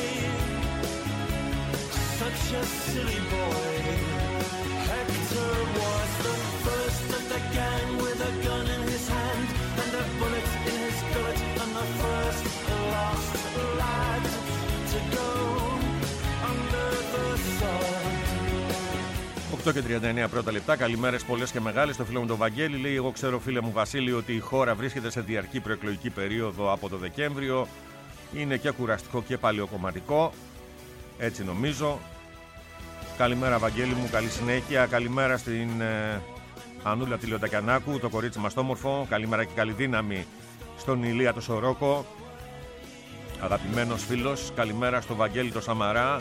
Such a silly boy. Hector was the first of the gang with a gun in his hand and a bullet in his gullet, and the first last lad to go under the sun. οκτώ και τριάντα εννέα πρώτα λεπτά. Καλημέρες πολλές και μεγάλες. Στο φίλο μου τον Βαγγέλη λέει: εγώ ξέρω, φίλε μου Βασίλη, ότι η χώρα βρίσκεται σε διαρκή προεκλογική περίοδο από το Δεκέμβριο. Είναι και κουραστικό και παλαιοκομματικό. Έτσι νομίζω. Καλημέρα, Βαγγέλη μου, καλή συνέχεια. Καλημέρα στην ε, Ανούλα Τηλεοτακιανάκου, το κορίτσι μας το όμορφο. Καλημέρα και καλή δύναμη στον Ηλία το Σορόκο, αγαπημένος φίλος. Καλημέρα στο Βαγγέλη το Σαμαρά.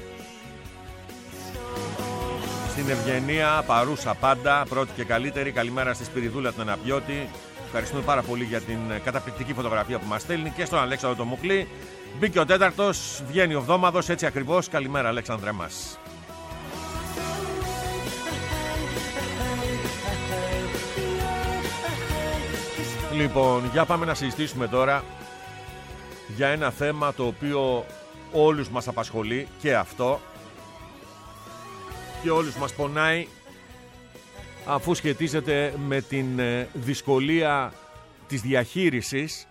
Στην Ευγενία, παρούσα πάντα, πρώτη και καλύτερη. Καλημέρα στη Σπυριδούλα την Αναπιώτη, Ευχαριστούμε πάρα πολύ για την καταπληκτική φωτογραφία που μας στέλνει και στον Αλέξανδρο το Μουκλή. Μπήκε ο τέταρτος, βγαίνει ο εβδόμαδος, έτσι ακριβώς. Καλημέρα, Αλέξανδρε μας. Λοιπόν, για πάμε να συζητήσουμε τώρα για ένα θέμα το οποίο όλους μας απασχολεί και αυτό και όλους μας πονάει, αφού σχετίζεται με την δυσκολία της διαχείρισης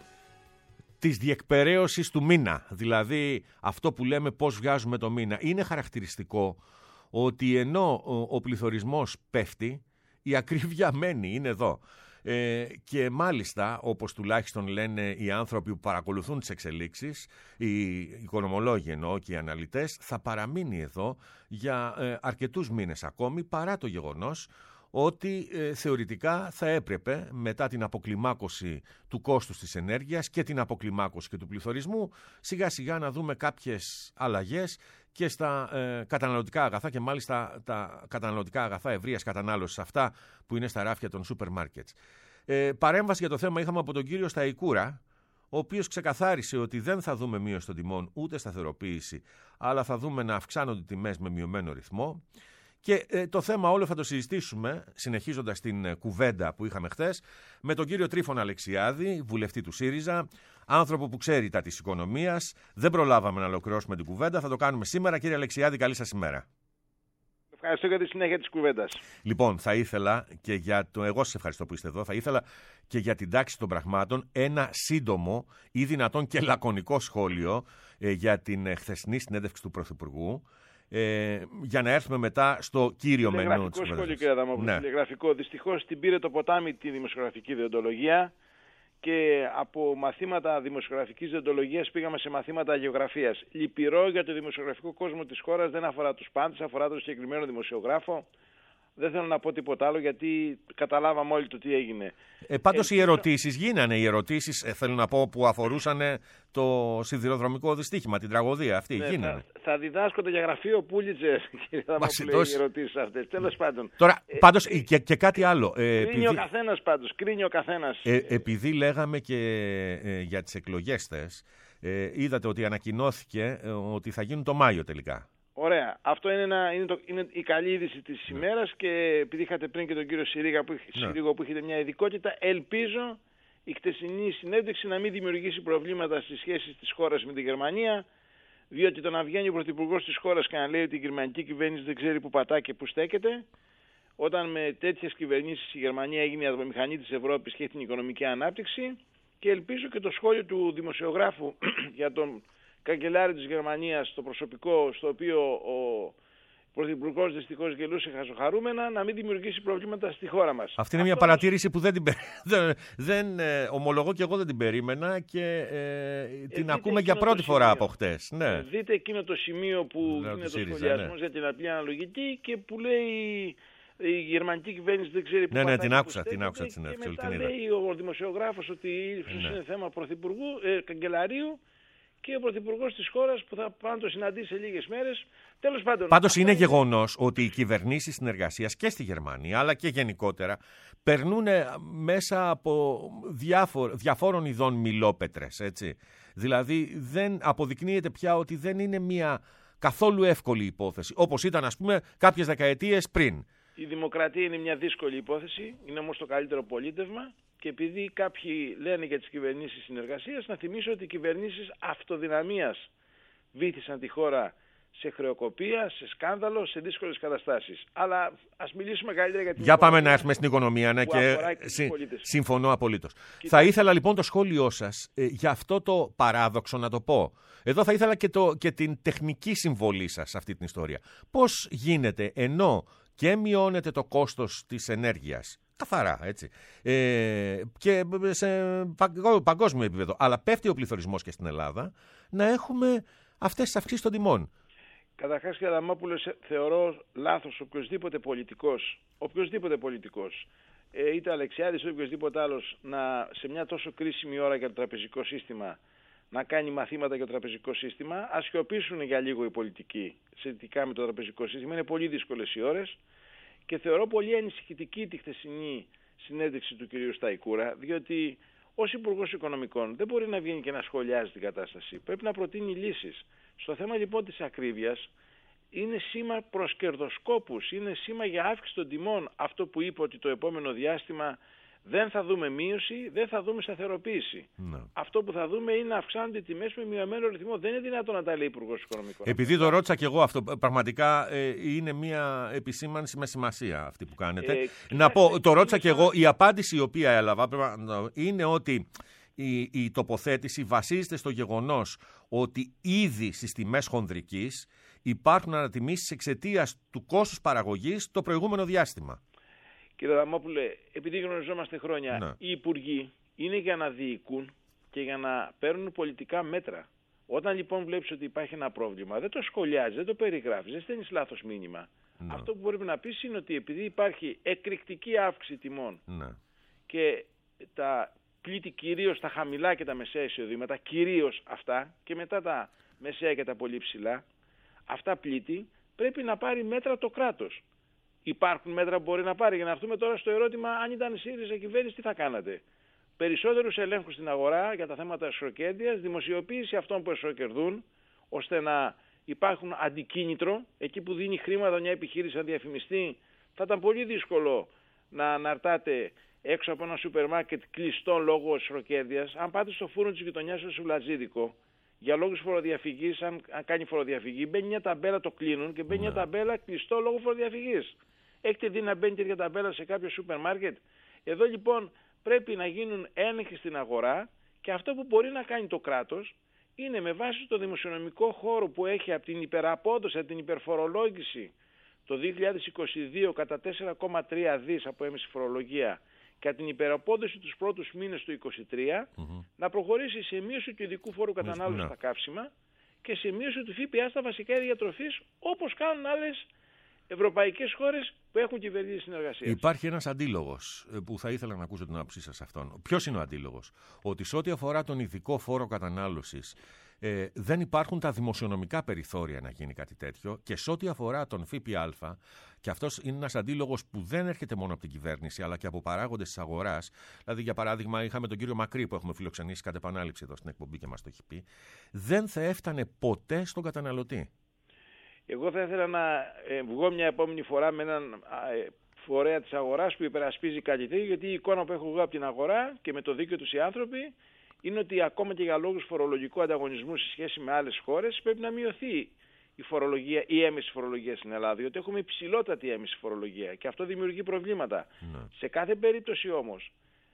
της διεκπεραίωσης του μήνα. Δηλαδή αυτό που λέμε πώς βγάζουμε το μήνα. Είναι χαρακτηριστικό ότι ενώ ο πληθωρισμός πέφτει, η ακρίβεια μένει, είναι εδώ. Ε, και μάλιστα, όπως τουλάχιστον λένε οι άνθρωποι που παρακολουθούν τις εξελίξεις, οι οικονομολόγοι εννοώ και οι αναλυτές, θα παραμείνει εδώ για ε, αρκετούς μήνες ακόμη, παρά το γεγονός ότι ε, θεωρητικά θα έπρεπε μετά την αποκλιμάκωση του κόστους της ενέργειας και την αποκλιμάκωση και του πληθωρισμού σιγά σιγά να δούμε κάποιες αλλαγές και στα ε, καταναλωτικά αγαθά και μάλιστα τα καταναλωτικά αγαθά ευρείας κατανάλωσης, αυτά που είναι στα ράφια των σούπερ μάρκετς. Ε, παρέμβαση για το θέμα είχαμε από τον κύριο Σταϊκούρα, ο οποίος ξεκαθάρισε ότι δεν θα δούμε μείωση των τιμών ούτε σταθεροποίηση, αλλά θα δούμε να αυξάνονται τιμές με μειωμένο ρυθμό. Και ε, το θέμα όλο θα το συζητήσουμε, συνεχίζοντας την ε, κουβέντα που είχαμε χθες, με τον κύριο Τρίφωνα Αλεξιάδη, βουλευτή του ΣΥΡΙΖΑ, άνθρωπο που ξέρει τα της οικονομίας. Δεν προλάβαμε να ολοκληρώσουμε την κουβέντα, θα το κάνουμε σήμερα. Κύριε Αλεξιάδη, καλή σας ημέρα. Ευχαριστώ για τη συνέχεια της κουβέντας. Λοιπόν, θα ήθελα και για το. Εγώ σας ευχαριστώ που είστε εδώ. Θα ήθελα και για την τάξη των πραγμάτων ένα σύντομο ή δυνατόν και λακωνικό σχόλιο ε, για την ε, χθεσινή συνέντευξη του Πρωθυπουργού. Ε, για να έρθουμε μετά στο κύριο μενού της Τηλεγραφικό σχόλιο, κύριε Αδαμόπουλο. Ναι. Τηλεγραφικό. Δυστυχώς την πήρε το ποτάμι τη δημοσιογραφική διοντολογία και από μαθήματα δημοσιογραφικής διοντολογίας πήγαμε σε μαθήματα γεωγραφίας. Λυπηρό για το δημοσιογραφικό κόσμο της χώρας, δεν αφορά τους πάντες, αφορά τον συγκεκριμένο δημοσιογράφο. Δεν θέλω να πω τίποτα άλλο γιατί καταλάβαμε όλοι το τι έγινε. Ε, πάντως ε, οι ερωτήσεις γίνανε, οι ερωτήσεις ε, θέλω να πω που αφορούσαν το σιδηροδρομικό δυστύχημα, την τραγωδία αυτή, ναι, γίνανε. Θα, θα διδάσκονται για γραφείο Πούλιτζερ, κύριε Δαμόπουλε, οι ερωτήσεις αυτές. Τέλος πάντων. Τώρα, ε, πάντως ε, και, και κάτι άλλο. Ε, κρίνει επειδή, ο καθένας πάντως, κρίνει ο καθένας. Ε, επειδή λέγαμε και ε, για τις εκλογές θες, ε, είδατε ότι ανακοινώθηκε ε, ότι θα γίνουν το Μάιο τελικά. Ωραία. Αυτό είναι, ένα, είναι, το, είναι η καλή είδηση της ναι. ημέρας και επειδή είχατε πριν και τον κύριο Συρίγα που, ναι. Συρίγο, που έχετε μια ειδικότητα, ελπίζω η χτεσινή συνέντευξη να μην δημιουργήσει προβλήματα στις σχέσεις της χώρας με τη Γερμανία, διότι το να βγαίνει ο πρωθυπουργός της χώρας και να λέει ότι η γερμανική κυβέρνηση δεν ξέρει που πατά και που στέκεται, όταν με τέτοιες κυβερνήσεις η Γερμανία έγινε η ατμομηχανή της Ευρώπης και την οικονομική ανάπτυξη, και ελπίζω και το σχόλιο του δημοσιογράφου για τον καγκελάριο της Γερμανίας, το προσωπικό στο οποίο ο πρωθυπουργός δυστυχώς γελούσε χαζοχαρούμενα, να μην δημιουργήσει προβλήματα στη χώρα μας. Αυτή είναι μια Αυτό... παρατήρηση που δεν την δεν, δεν ε, ομολογώ και εγώ δεν την περίμενα και ε, την ακούμε για πρώτη φορά από χτες. Ναι. Δείτε εκείνο το σημείο που Λέω είναι το σχολιασμός ναι. για την απλή αναλογική και που λέει η γερμανική κυβέρνηση δεν ξέρει που ναι, πατάει. Ναι, την άκουσα, την άκουσα. Και μετά λέει ο δημοσιογράφος ότι ίσως ναι. είναι θέμα πρωθυπουργού, ε, καγκελαρίου, και ο πρωθυπουργός της χώρας που θα πάνε το συναντήσει σε λίγες μέρες. Τέλος πάντων. Πάντως είναι γεγονός ότι οι κυβερνήσεις συνεργασίας και στη Γερμανία αλλά και γενικότερα περνούν μέσα από διάφορ, διαφόρων ειδών μιλόπετρες. Έτσι. Δηλαδή δεν αποδεικνύεται πια ότι δεν είναι μια καθόλου εύκολη υπόθεση όπως ήταν ας πούμε κάποιες δεκαετίες πριν. Η δημοκρατία είναι μια δύσκολη υπόθεση, είναι όμως το καλύτερο πολίτευμα. Και επειδή κάποιοι λένε για τις κυβερνήσεις συνεργασίας, να θυμίσω ότι οι κυβερνήσεις αυτοδυναμίας βύθισαν τη χώρα σε χρεοκοπία, σε σκάνδαλο, σε δύσκολες καταστάσεις. Αλλά ας μιλήσουμε καλύτερα για την Για πάμε να έρθουμε στην οικονομία ναι, και συ, συμφωνώ απολύτως. Κοιτά... Θα ήθελα λοιπόν το σχόλιο σας ε, για αυτό το παράδοξο να το πω. Εδώ θα ήθελα και, το, και την τεχνική συμβολή σας σε αυτή την ιστορία. Πώς γίνεται ενώ και μειώνεται το κόστος της ενέργειας, καθαρά, έτσι. Ε, και σε παγκόσμιο επίπεδο. Αλλά πέφτει ο πληθωρισμός και στην Ελλάδα, να έχουμε αυτές τις αυξήσεις των τιμών. Καταρχάς, κύριε Αδαμόπουλε, θεωρώ λάθος οποιοσδήποτε πολιτικός, οποιοσδήποτε πολιτικός, ε, είτε Αλεξιάδης είτε οποιοσδήποτε άλλος, να, σε μια τόσο κρίσιμη ώρα για το τραπεζικό σύστημα, να κάνει μαθήματα για το τραπεζικό σύστημα. Ας σιωπήσουν για λίγο οι πολιτικοί σχετικά με το τραπεζικό σύστημα. Είναι πολύ δύσκολες οι ώρες. Και θεωρώ πολύ ανησυχητική τη χθεσινή συνέντευξη του κυρίου Σταϊκούρα, διότι ως Υπουργός Οικονομικών δεν μπορεί να βγαίνει και να σχολιάζει την κατάσταση. Πρέπει να προτείνει λύσεις. Στο θέμα λοιπόν της ακρίβειας, είναι σήμα προς κερδοσκόπους, είναι σήμα για αύξηση των τιμών. Αυτό που είπε ότι το επόμενο διάστημα δεν θα δούμε μείωση, δεν θα δούμε σταθεροποίηση. Ναι. Αυτό που θα δούμε είναι να αυξάνονται οι τιμές με μειωμένο ρυθμό. Δεν είναι δυνατόν να τα λέει Υπουργός Οικονομικών. Επειδή το ρώτησα και εγώ αυτό, πραγματικά ε, είναι μια επισήμανση με σημασία αυτή που κάνετε. Ε, να πω, το ρώτησα και εγώ, η απάντηση η οποία έλαβα είναι ότι η, η τοποθέτηση βασίζεται στο γεγονός ότι ήδη στις τιμές χονδρικής υπάρχουν ανατιμήσεις εξαιτίας του κόστους παραγωγής το προηγούμενο διάστημα. Κύριε Δαμόπουλε, επειδή γνωριζόμαστε χρόνια, ναι. οι υπουργοί είναι για να διοικούν και για να παίρνουν πολιτικά μέτρα. Όταν λοιπόν βλέπεις ότι υπάρχει ένα πρόβλημα, δεν το σχολιάζεις, δεν το περιγράφεις, δεν στέλνεις λάθος μήνυμα. Ναι. Αυτό που μπορεί να πεις είναι ότι επειδή υπάρχει εκρηκτική αύξηση τιμών ναι. και τα πλήττει κυρίως τα χαμηλά και τα μεσαία εισοδήματα, κυρίως αυτά και μετά τα μεσαία και τα πολύ ψηλά, αυτά πλήττει, πρέπει να πάρει μέτρα το κράτος. Υπάρχουν μέτρα που μπορεί να πάρει. Για να έρθουμε τώρα στο ερώτημα, αν ήταν ΣΥΡΙΖΑ κυβέρνηση, τι θα κάνατε? Περισσότερους ελέγχους στην αγορά για τα θέματα εσχροκέρδειας, δημοσιοποίηση αυτών που εσχροκερδούν, ώστε να υπάρχουν αντικίνητρο. Εκεί που δίνει χρήματα μια επιχείρηση να διαφημιστεί, θα ήταν πολύ δύσκολο να αναρτάτε έξω από ένα σούπερ μάρκετ κλειστό λόγω εσχροκέρδειας. Αν πάτε στο φούρνο της γειτονιάς στο Σουλατζίδικο, για λόγους φοροδιαφυγής, αν, αν κάνει φοροδιαφυγή, μπαίνει μια ταμπέλα, το κλείνουν και μπαίνει μια ταμπέλα κλειστό λόγω φοροδιαφυγής. Έχετε δει να μπαίνει τέτοια ταμπέλα σε κάποιο σούπερ μάρκετ? Εδώ λοιπόν πρέπει να γίνουν έλεγχοι στην αγορά και αυτό που μπορεί να κάνει το κράτος είναι με βάση το δημοσιονομικό χώρο που έχει από την υπεραπόδοση, από την υπερφορολόγηση το δύο χιλιάδες είκοσι δύο κατά τέσσερα κόμμα τρία δις από έμεση φορολογία και από την υπεραπόδοση τους πρώτους μήνες του είκοσι τρία mm-hmm. να προχωρήσει σε μείωση του ειδικού φόρου κατανάλωσης mm-hmm. στα καύσιμα και σε μείωση του ΦΠΑ στα βασικά είδη διατροφής, όπως κάνουν άλλες ευρωπαϊκές χώρες που έχουν κυβερνήσει συνεργασία. Υπάρχει ένας αντίλογος που θα ήθελα να ακούσω την άποψή σας σε αυτόν. Ποιος είναι ο αντίλογος? Ότι σε ό,τι αφορά τον ειδικό φόρο κατανάλωσης ε, δεν υπάρχουν τα δημοσιονομικά περιθώρια να γίνει κάτι τέτοιο, και σε ό,τι αφορά τον ΦΠΑ, και αυτός είναι ένας αντίλογος που δεν έρχεται μόνο από την κυβέρνηση αλλά και από παράγοντες της αγοράς. Δηλαδή, για παράδειγμα, είχαμε τον κύριο Μακρύ που έχουμε φιλοξενήσει κατ' επανάληψη εδώ στην εκπομπή και μας το έχει πει. Δεν θα έφτανε ποτέ στον καταναλωτή. Εγώ θα ήθελα να ε, βγω μια επόμενη φορά με έναν ε, φορέα της αγοράς που υπερασπίζει κάτι τέτοιο, γιατί η εικόνα που έχω εγώ από την αγορά και με το δίκαιο τους οι άνθρωποι είναι ότι ακόμα και για λόγους φορολογικού ανταγωνισμού σε σχέση με άλλες χώρες πρέπει να μειωθεί η φορολογία, η έμεση φορολογία στην Ελλάδα, διότι έχουμε υψηλότατη έμεση φορολογία και αυτό δημιουργεί προβλήματα. Ναι. Σε κάθε περίπτωση όμως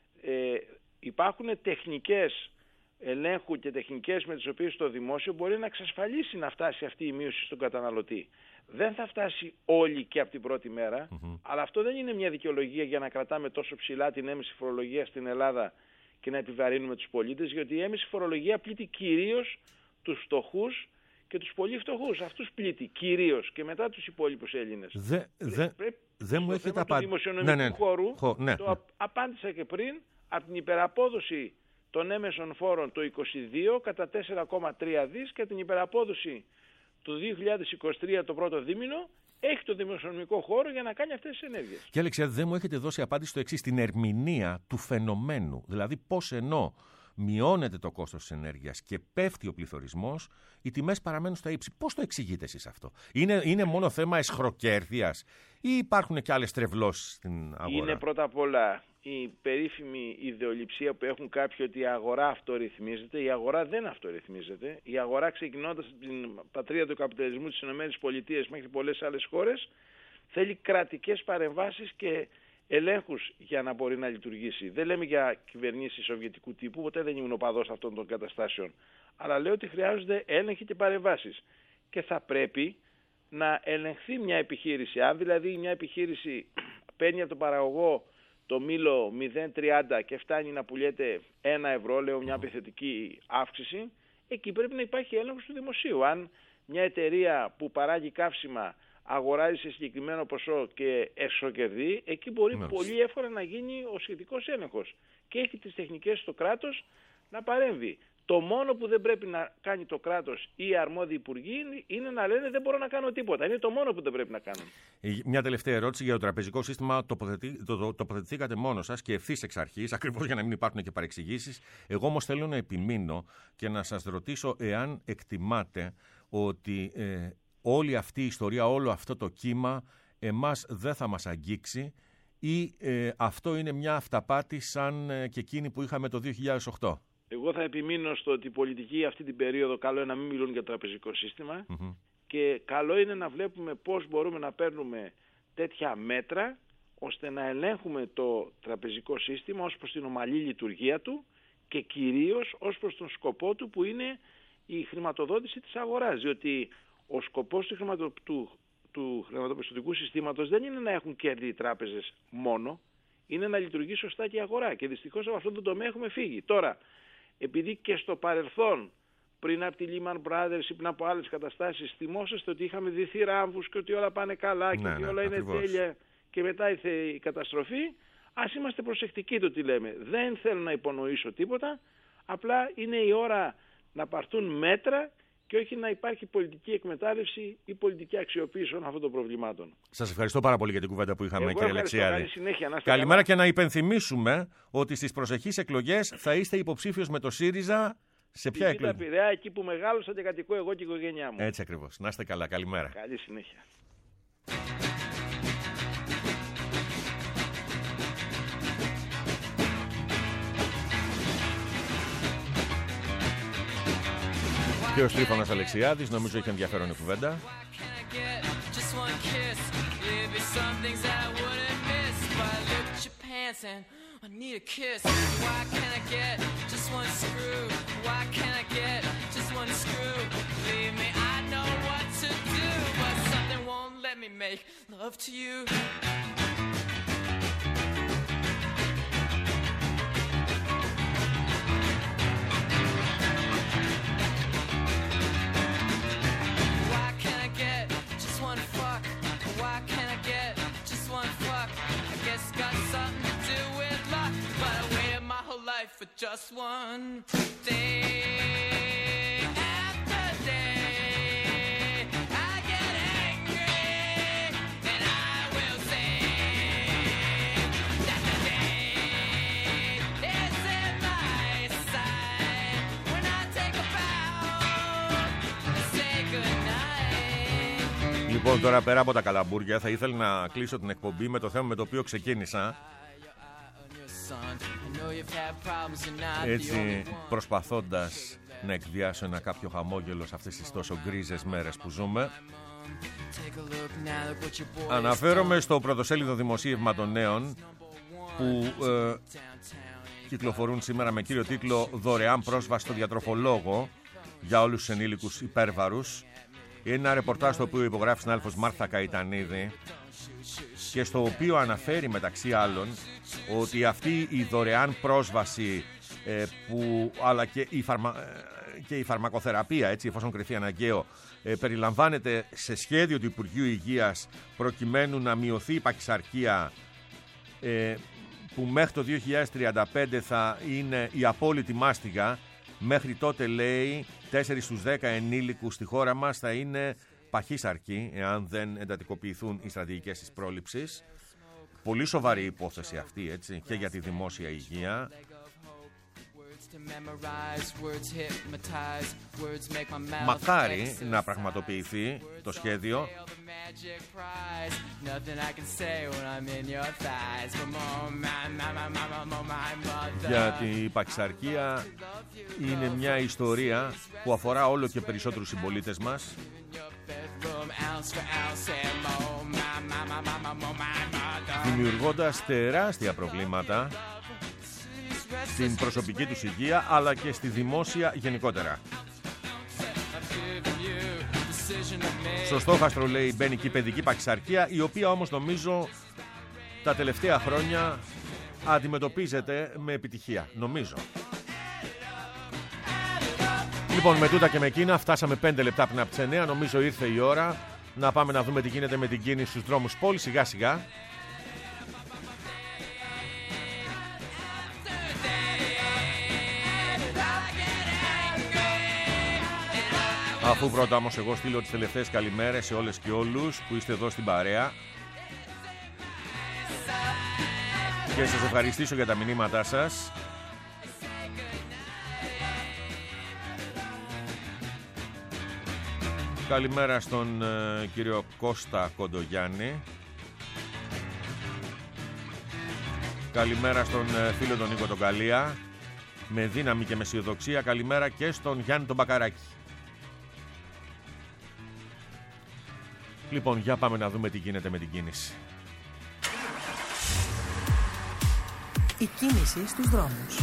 ε, υπάρχουν τεχνικές ελέγχου και τεχνικές με τις οποίες το δημόσιο μπορεί να εξασφαλίσει να φτάσει αυτή η μείωση στον καταναλωτή. Δεν θα φτάσει όλη και από την πρώτη μέρα, mm-hmm. αλλά αυτό δεν είναι μια δικαιολογία για να κρατάμε τόσο ψηλά την έμεση φορολογία στην Ελλάδα και να επιβαρύνουμε τους πολίτες, γιατί η έμεση φορολογία πλήττει κυρίως τους φτωχούς και τους πολύ φτωχούς. Αυτούς πλήττει κυρίως και μετά τους υπόλοιπους Έλληνες. Δεν δε, δε μου έχετε απαντήσει. Το δημοσιονομικού ναι, ναι. χώρου Χω, ναι, το ναι. απάντησα και πριν, από την υπεραπόδοση των έμεσων φόρων το είκοσι δύο κατά τέσσερα κόμμα τρία δις και την υπεραπόδοση του δύο χιλιάδες είκοσι τρία το πρώτο δίμηνο έχει το δημοσιονομικό χώρο για να κάνει αυτές τις ενέργειες. Και Αλεξία, δεν μου έχετε δώσει απάντηση στο εξής, την ερμηνεία του φαινομένου. Δηλαδή πώς ενώ μειώνεται το κόστος της ενέργειας και πέφτει ο πληθωρισμός, οι τιμές παραμένουν στα ύψη. Πώς το εξηγείτε εσείς αυτό? Είναι, είναι μόνο θέμα εσχροκέρδειας ή υπάρχουν και άλλες τρευλώσεις στην αγορά? Είναι πρώτα απ' όλα η περίφημη ιδεολειψία που έχουν κάποιοι ότι η αγορά αυτορυθμίζεται. Η αγορά δεν αυτορυθμίζεται. Η αγορά, ξεκινώντας από την πατρίδα του καπιταλισμού της ΗΠΑ μέχρι πολλές άλλες χώρες, θέλει κρατικές παρεμβάσεις και ελέγχους για να μπορεί να λειτουργήσει. Δεν λέμε για κυβερνήσεις σοβιετικού τύπου, ποτέ δεν ήμουν οπαδός αυτών των καταστάσεων. Αλλά λέω ότι χρειάζονται έλεγχοι και παρεμβάσεις. Και θα πρέπει να ελεγχθεί μια επιχείρηση. Αν δηλαδή μια επιχείρηση παίρνει από τον παραγωγό το μήλο μηδέν κόμμα τριάντα και φτάνει να πουλιέται ένα ευρώ, λέω μια επιθετική αύξηση, εκεί πρέπει να υπάρχει έλεγχος του δημοσίου. Αν μια εταιρεία που παράγει καύσιμα αγοράζει σε συγκεκριμένο ποσό και εξοκερδεί, εκεί μπορεί Μάλιστα. πολύ εύκολα να γίνει ο σχετικός έλεγχος. Και έχει τις τεχνικές στο κράτος να παρέμβει. Το μόνο που δεν πρέπει να κάνει το κράτος ή οι αρμόδιοι υπουργοί είναι να λένε δεν μπορώ να κάνω τίποτα. Είναι το μόνο που δεν πρέπει να κάνουν. Μια τελευταία ερώτηση για το τραπεζικό σύστημα. Τοποθετή, το, το, τοποθετηθήκατε μόνος σας και ευθύς εξ αρχής, ακριβώς για να μην υπάρχουν και παρεξηγήσεις. Εγώ όμως θέλω να επιμείνω και να σας ρωτήσω εάν εκτιμάτε ότι ε, όλη αυτή η ιστορία, όλο αυτό το κύμα εμάς δεν θα μας αγγίξει ή ε, αυτό είναι μια αυταπάτη σαν ε, και εκείνη που είχαμε το δύο χιλιάδες οκτώ. Εγώ θα επιμείνω στο ότι οι πολιτικοί αυτή την περίοδο καλό είναι να μην μιλούν για το τραπεζικό σύστημα mm-hmm. και καλό είναι να βλέπουμε πώς μπορούμε να παίρνουμε τέτοια μέτρα ώστε να ελέγχουμε το τραπεζικό σύστημα ως προς την ομαλή λειτουργία του και κυρίως ως προς τον σκοπό του που είναι η χρηματοδότηση της αγοράς. Διότι ο σκοπός του, χρηματο... του... του χρηματοπιστωτικού συστήματος δεν είναι να έχουν κέρδη οι τράπεζες μόνο, είναι να λειτουργεί σωστά και η αγορά. Και δυστυχώς από αυτόν τον τομέα έχουμε φύγει. Τώρα, επειδή και στο παρελθόν, πριν από τη Lehman Brothers ή πριν από άλλες καταστάσεις, θυμόσαστε ότι είχαμε δυθεί ράμβους και ότι όλα πάνε καλά και ναι, ότι ναι, όλα ακριβώς. είναι τέλεια και μετά ήρθε η καταστροφή. Ας είμαστε προσεκτικοί το τι λέμε. Δεν θέλω να υπονοήσω τίποτα, απλά είναι η ώρα να πάρθουν μέτρα και όχι να υπάρχει πολιτική εκμετάλλευση ή πολιτική αξιοποίηση όλων αυτών των προβλημάτων. Σας ευχαριστώ πάρα πολύ για την κουβέντα που είχαμε, Εγώ κύριε Αλεξιάδη. Καλή συνέχεια, να Καλημέρα καλά. Και να υπενθυμίσουμε ότι στις προσεχείς εκλογές θα είστε υποψήφιος με το ΣΥΡΙΖΑ σε ποια εκλογή? Στην Πειραιά, εκεί που μεγάλωσα και κατοικώ εγώ και η οικογένειά μου. Έτσι ακριβώς. Να είστε καλά. Καλημέρα. Καλή συνέχεια. Και ο Στρίφωνας Αλεξιάδης, νομίζω έχει ενδιαφέρον η κουβέντα. I need a kiss. Why can't I get just one screw? Why can't I get just one screw? Believe me, I know what to do, but something won't let me make love to you. Why can't I get just one fuck? Why can't I get just one fuck? I guess it's got something to do with luck, but I waited my whole life for just one day after day. I get angry and I will sing that the day is in my sight when I take a bow and say goodnight. Λοιπόν, τώρα πέρα από τα καλαμπούρια, θα ήθελα να κλείσω την εκπομπή με το θέμα με το οποίο ξεκίνησα. Έτσι, προσπαθώντας να εκδιάσω ένα κάποιο χαμόγελο σε αυτές τις τόσο γκρίζες μέρες που ζούμε. Αναφέρομαι στο πρωτοσέλιδο δημοσίευμα των νέων που ε, κυκλοφορούν σήμερα με κύριο τίτλο «Δωρεάν πρόσβαση στο διατροφολόγο για όλους τους ενήλικους υπέρβαρους». Είναι ένα ρεπορτάζ το οποίο υπογράφει η συνάδελφος Μάρθα Καϊτανίδη και στο οποίο αναφέρει μεταξύ άλλων ότι αυτή η δωρεάν πρόσβαση ε, που, αλλά και η, φαρμα, και η φαρμακοθεραπεία, έτσι, εφόσον κριθεί αναγκαίο, ε, περιλαμβάνεται σε σχέδιο του Υπουργείου Υγείας προκειμένου να μειωθεί η παχυσαρκία ε, που μέχρι το δύο χιλιάδες τριάντα πέντε θα είναι η απόλυτη μάστιγα. Μέχρι τότε, λέει, τέσσερις στους δέκα ενήλικους στη χώρα μας θα είναι παχύσαρκοι, εάν δεν εντατικοποιηθούν οι στρατηγικές της πρόληψης. Πολύ σοβαρή υπόθεση αυτή, έτσι, και για τη δημόσια υγεία. Μακάρι να πραγματοποιηθεί το σχέδιο, γιατί η παχυσαρκία είναι μια ιστορία που αφορά όλο και περισσότερους συμπολίτες μας, δημιουργώντας τεράστια προβλήματα στην προσωπική τους υγεία αλλά και στη δημόσια γενικότερα. Στο στόχαστρο, λέει, μπαίνει και η παιδική παχυσαρκία, η οποία όμως νομίζω τα τελευταία χρόνια αντιμετωπίζεται με επιτυχία, νομίζω. Λοιπόν, με τούτα και με εκείνα φτάσαμε πέντε λεπτά πριν από τις εννιά. Νομίζω ήρθε η ώρα να πάμε να δούμε τι γίνεται με την κίνηση στους δρόμους πόλης σιγά σιγά. Αφού πρώτα όμως εγώ στείλω τις τελευταίες καλημέρες σε όλες και όλους που είστε εδώ στην παρέα και σας ευχαριστήσω για τα μηνύματά σας. Καλημέρα στον ε, κύριο Κώστα Κοντογιάννη. Καλημέρα στον ε, φίλο τον Νίκο τον Καλία. Με δύναμη και με αισιοδοξία. Καλημέρα και στον Γιάννη τον Μπακαράκη. Λοιπόν, για πάμε να δούμε τι γίνεται με την κίνηση. Η κίνηση στους δρόμους.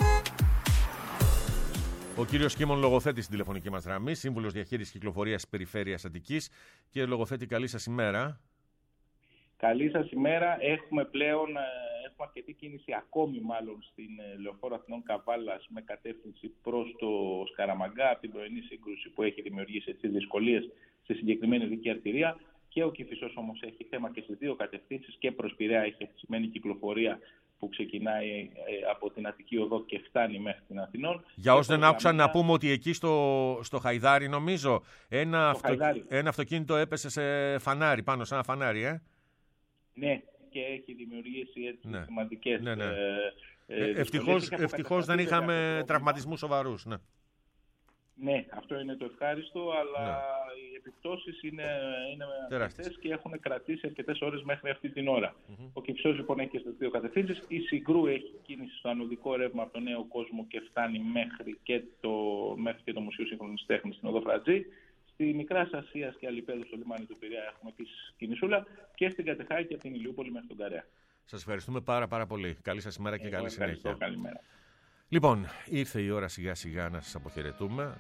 Ο κύριος Κίμων λογοθέτει στην τηλεφωνική μας γραμμή, σύμβουλος διαχείρισης κυκλοφορίας Περιφέρειας Αττικής. Κύριε λογοθέτη, καλή σας ημέρα. Καλή σας ημέρα. Έχουμε πλέον έχουμε αρκετή κίνηση, ακόμη μάλλον, στην Λεωφόρο Αθηνών Καβάλας με κατεύθυνση προς το Σκαραμαγκά, από την πρωινή σύγκρουση που έχει δημιουργήσει τις δυσκολίες στη συγκεκριμένη δική αρτηρία. Και ο Κηφισός όμως έχει θέμα και στις δύο κατευθύνσεις, και προς Πειραιά έχει αυξημένη κυκλοφορία που ξεκινάει από την Αττική Οδό και φτάνει μέχρι την Αθηνών. Για όσοι δεν άκουσαν, να πούμε ότι εκεί στο, στο Χαϊδάρι, νομίζω, ένα, αυτο... Χαϊδάρι. ένα αυτοκίνητο έπεσε σε φανάρι, πάνω σε ένα φανάρι, ε. Ναι, και έχει δημιουργήσει έτσι ναι. σημαντικές... Ναι, ναι. Ε, ε, ευτυχώς, ευτυχώς δεν είχαμε τραυματισμούς σοβαρούς, ναι. Ναι, αυτό είναι το ευχάριστο, αλλά ναι. οι επιπτώσεις είναι, είναι τεράστιες και έχουν κρατήσει αρκετές ώρες μέχρι αυτή την ώρα. Mm-hmm. Ο Κηφισός λοιπόν έχει και στις δύο κατευθύνσεις. Η Συγκρού έχει κίνηση στο ανωδικό ρεύμα από το Νέο Κόσμο και φτάνει μέχρι και το, μέχρι και το Μουσείο Σύγχρονης Τέχνης στην Οδό Φρατζή. Στη Μικράς Ασίας και Αλιπέδου στο λιμάνι του Πειραιά έχουμε επίσης κινησούλα, και στην Κατεχάκη από την Ηλιούπολη μέχρι τον Καρέα. Σας ευχαριστούμε πάρα πάρα πολύ. Καλή σας ημέρα και Εγώ καλή συνέχεια. Καλημέρα. Λοιπόν, ήρθε η ώρα σιγά σιγά να σας αποχαιρετούμε.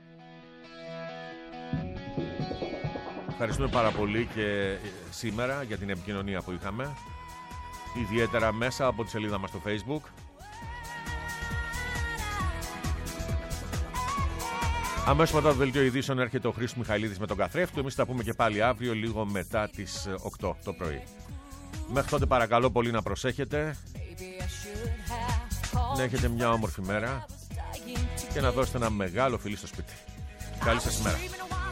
Ευχαριστούμε πάρα πολύ και σήμερα για την επικοινωνία που είχαμε, ιδιαίτερα μέσα από τη σελίδα μας στο Facebook. Αμέσως μετά το δελτίο ειδήσεων έρχεται ο Χρήστος Μιχαηλίδης με τον καθρέφτη. Εμείς θα πούμε και πάλι αύριο λίγο μετά τις οκτώ το πρωί. Μέχρι τότε παρακαλώ πολύ να προσέχετε, να έχετε μια όμορφη μέρα και να δώσετε ένα μεγάλο φιλί στο σπίτι. Καλή σας ημέρα.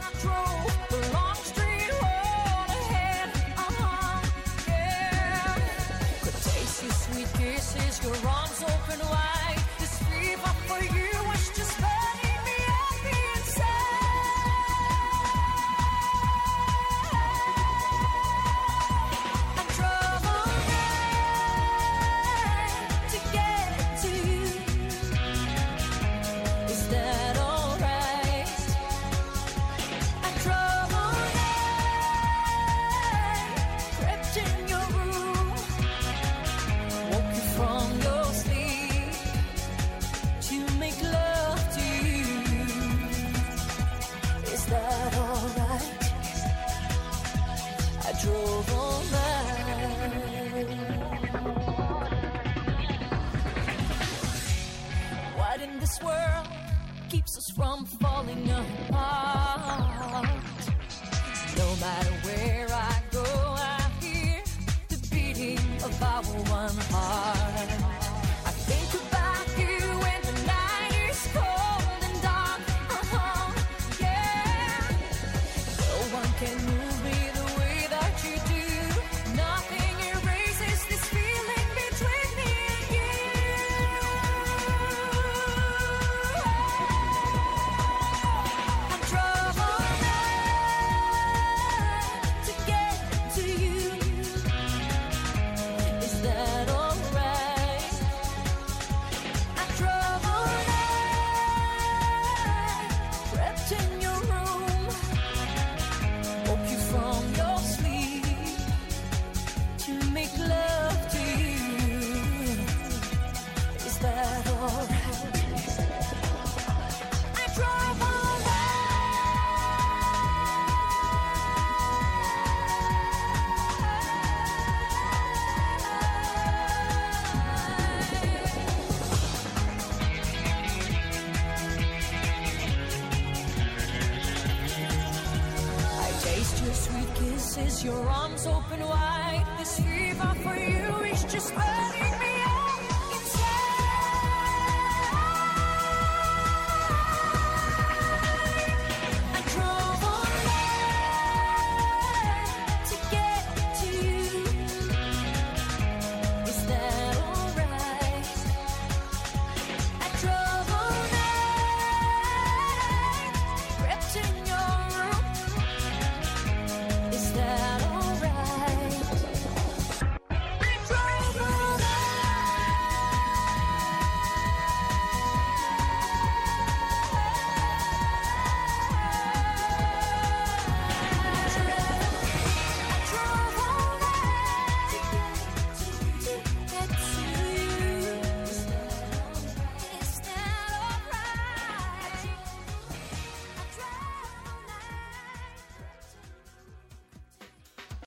Keeps us from falling apart. No matter where I go, I hear the beating of our one heart. I think about you when the night is cold and dark. Uh-huh, yeah. No one can move me the way that you do. Nothing erases this feeling between me and you. Your arms open wide, this fever for you is just burning.